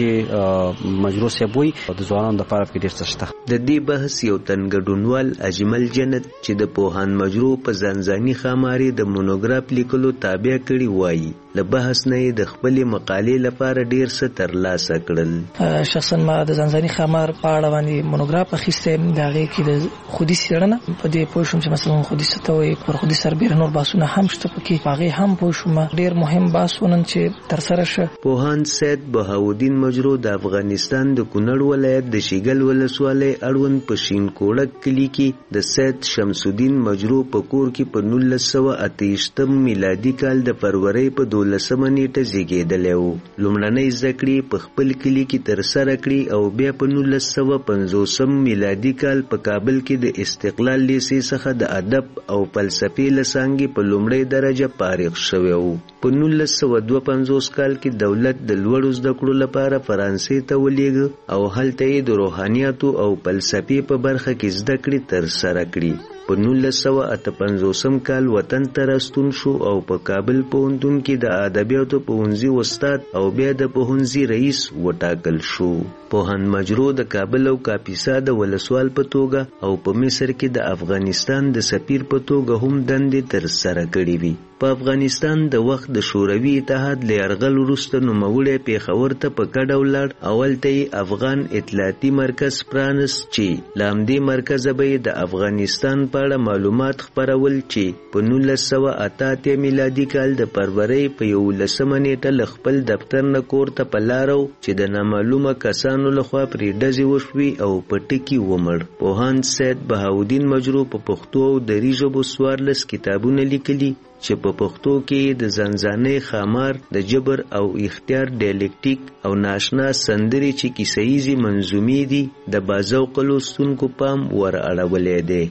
چې مجرو صاحب وایي د ځوانانو لپاره کې ډیر څه شته. د دې بحث یو تنګډونوال اجمل جنت چې د پوهاند مجرو په ځانځاني خاماري د مونوګراف لیکلو تابع کړي وایي له بحث نه د خپل مقالې لپاره ډیر څه ترلاسه کړل. شخصا ما د ځانځاني خامار په اړه باندې مونوګراف اخیسته، دا غي کې د خودي سیړنه په دې پوه شوم چې مثلا خودي ستوي پر خودي سربېره نور باسونه هم شته پکې، هغه هم پوه شوم ډیر مهم باسونه چې تر سره شه. پوهاند سید بهاءالدین مجرو د افغانستان د کونړ ولایت د شیګل ولسوالۍ اړوند په شین کوړک کلی کې د سید شمس الدین مجرو په کور کې په 1928 میلادي کال د فروری په 12 نیټه زیږیدلی و. لومړنۍ زده کړې په خپل کلی کې تر سره کړې او بیا په 1950 میلادي کال په کابل کې د استقلال لیسې څخه د ادب او فلسفي لسانګې په لومړۍ درجه فارغ شوی و. په 1952 کال کې دولت د لوړو زده کړو لپاره فرانسې ته ولېږه او هلته یې د روحانیاتو او فلسفې په برخه کې زده کړې تر سره کړي. په 1958 کال وطن ته راستون شو او په کابل پوهنتون کې د ادبیاتو پوهنځي استاد او بیا د پوهنځي رئیس وټاکل شو. پوهاند مجرو د کابل او کاپیسا د ولسوال په توګه او په مصر کې د افغانستان د سفیر په توګه هم دندې تر سره کړې وي. په افغانستان د وخت د شوروي اتحاد له یرغل وروسته نوموړی پیښور ته په کډه ولاړ. اول ته یې افغان اطلاعاتي مرکز پرانست چې له همدې مرکزه به یې د افغانستان په اړه معلومات خپرول چې په 1988 میلادي کال د فروری په 11 نیټه له خپل دفتر نه کور ته په لار و چې د نامعلومه کسانو لخوا پرې ډزې وشوي او په ټکي ومړ. پوهاند سید بهاءالدین مجرو په پښتو او دري ژبو 14 کتابونه لیکلي چې په پښتو کې د ځانځانۍ خامار، د جبر او اختیار ډایلکټیک او ناشنا سندرې چې کیسه‌ییزې منظومې دي د باذوقه لوستونکو پام ور اړولی دی.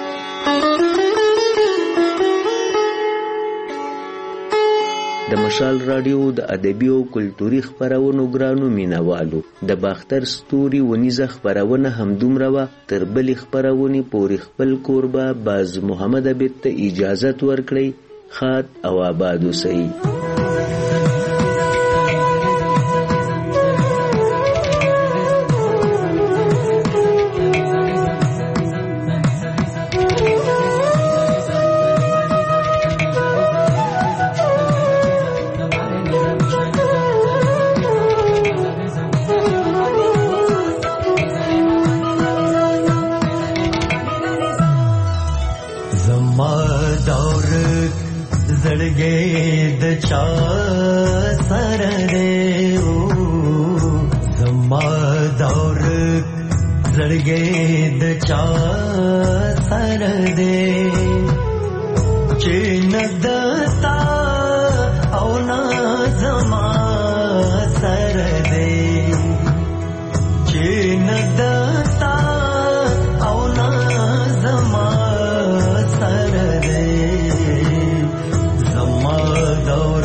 د مشال راډیو د ادبي او کلتوري خپرونو ګرانو مینوالو، د باختر ستوري ونیزه خپرونه همدومره وه. تر بلې خپرونې پورې خپل کوربه باز محمد عبید ته اجازت ورکړئ. خاد او آباد اوسئ. چې ندتا او نازما سره دې چې ندتا او نازما سره دې زما دور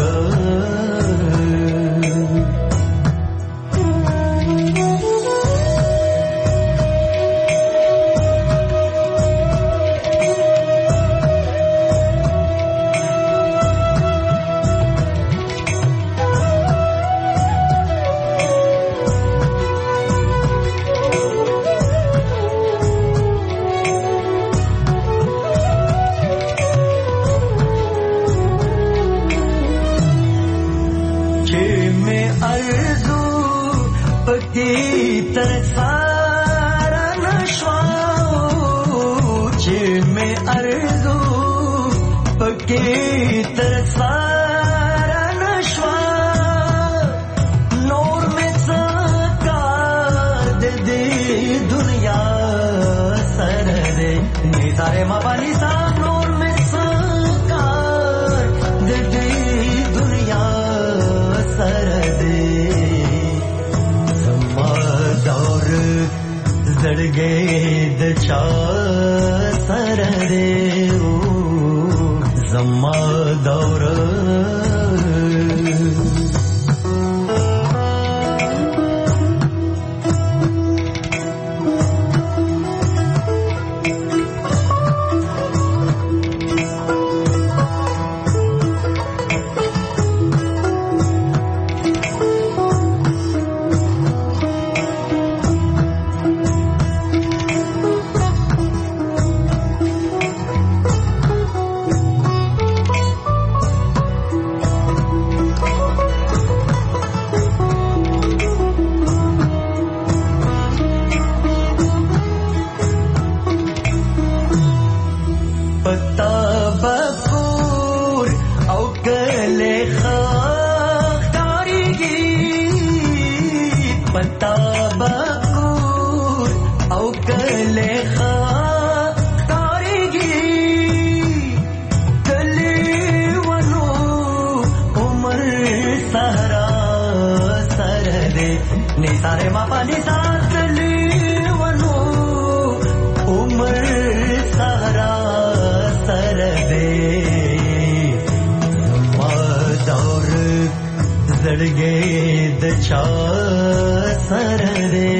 सर दे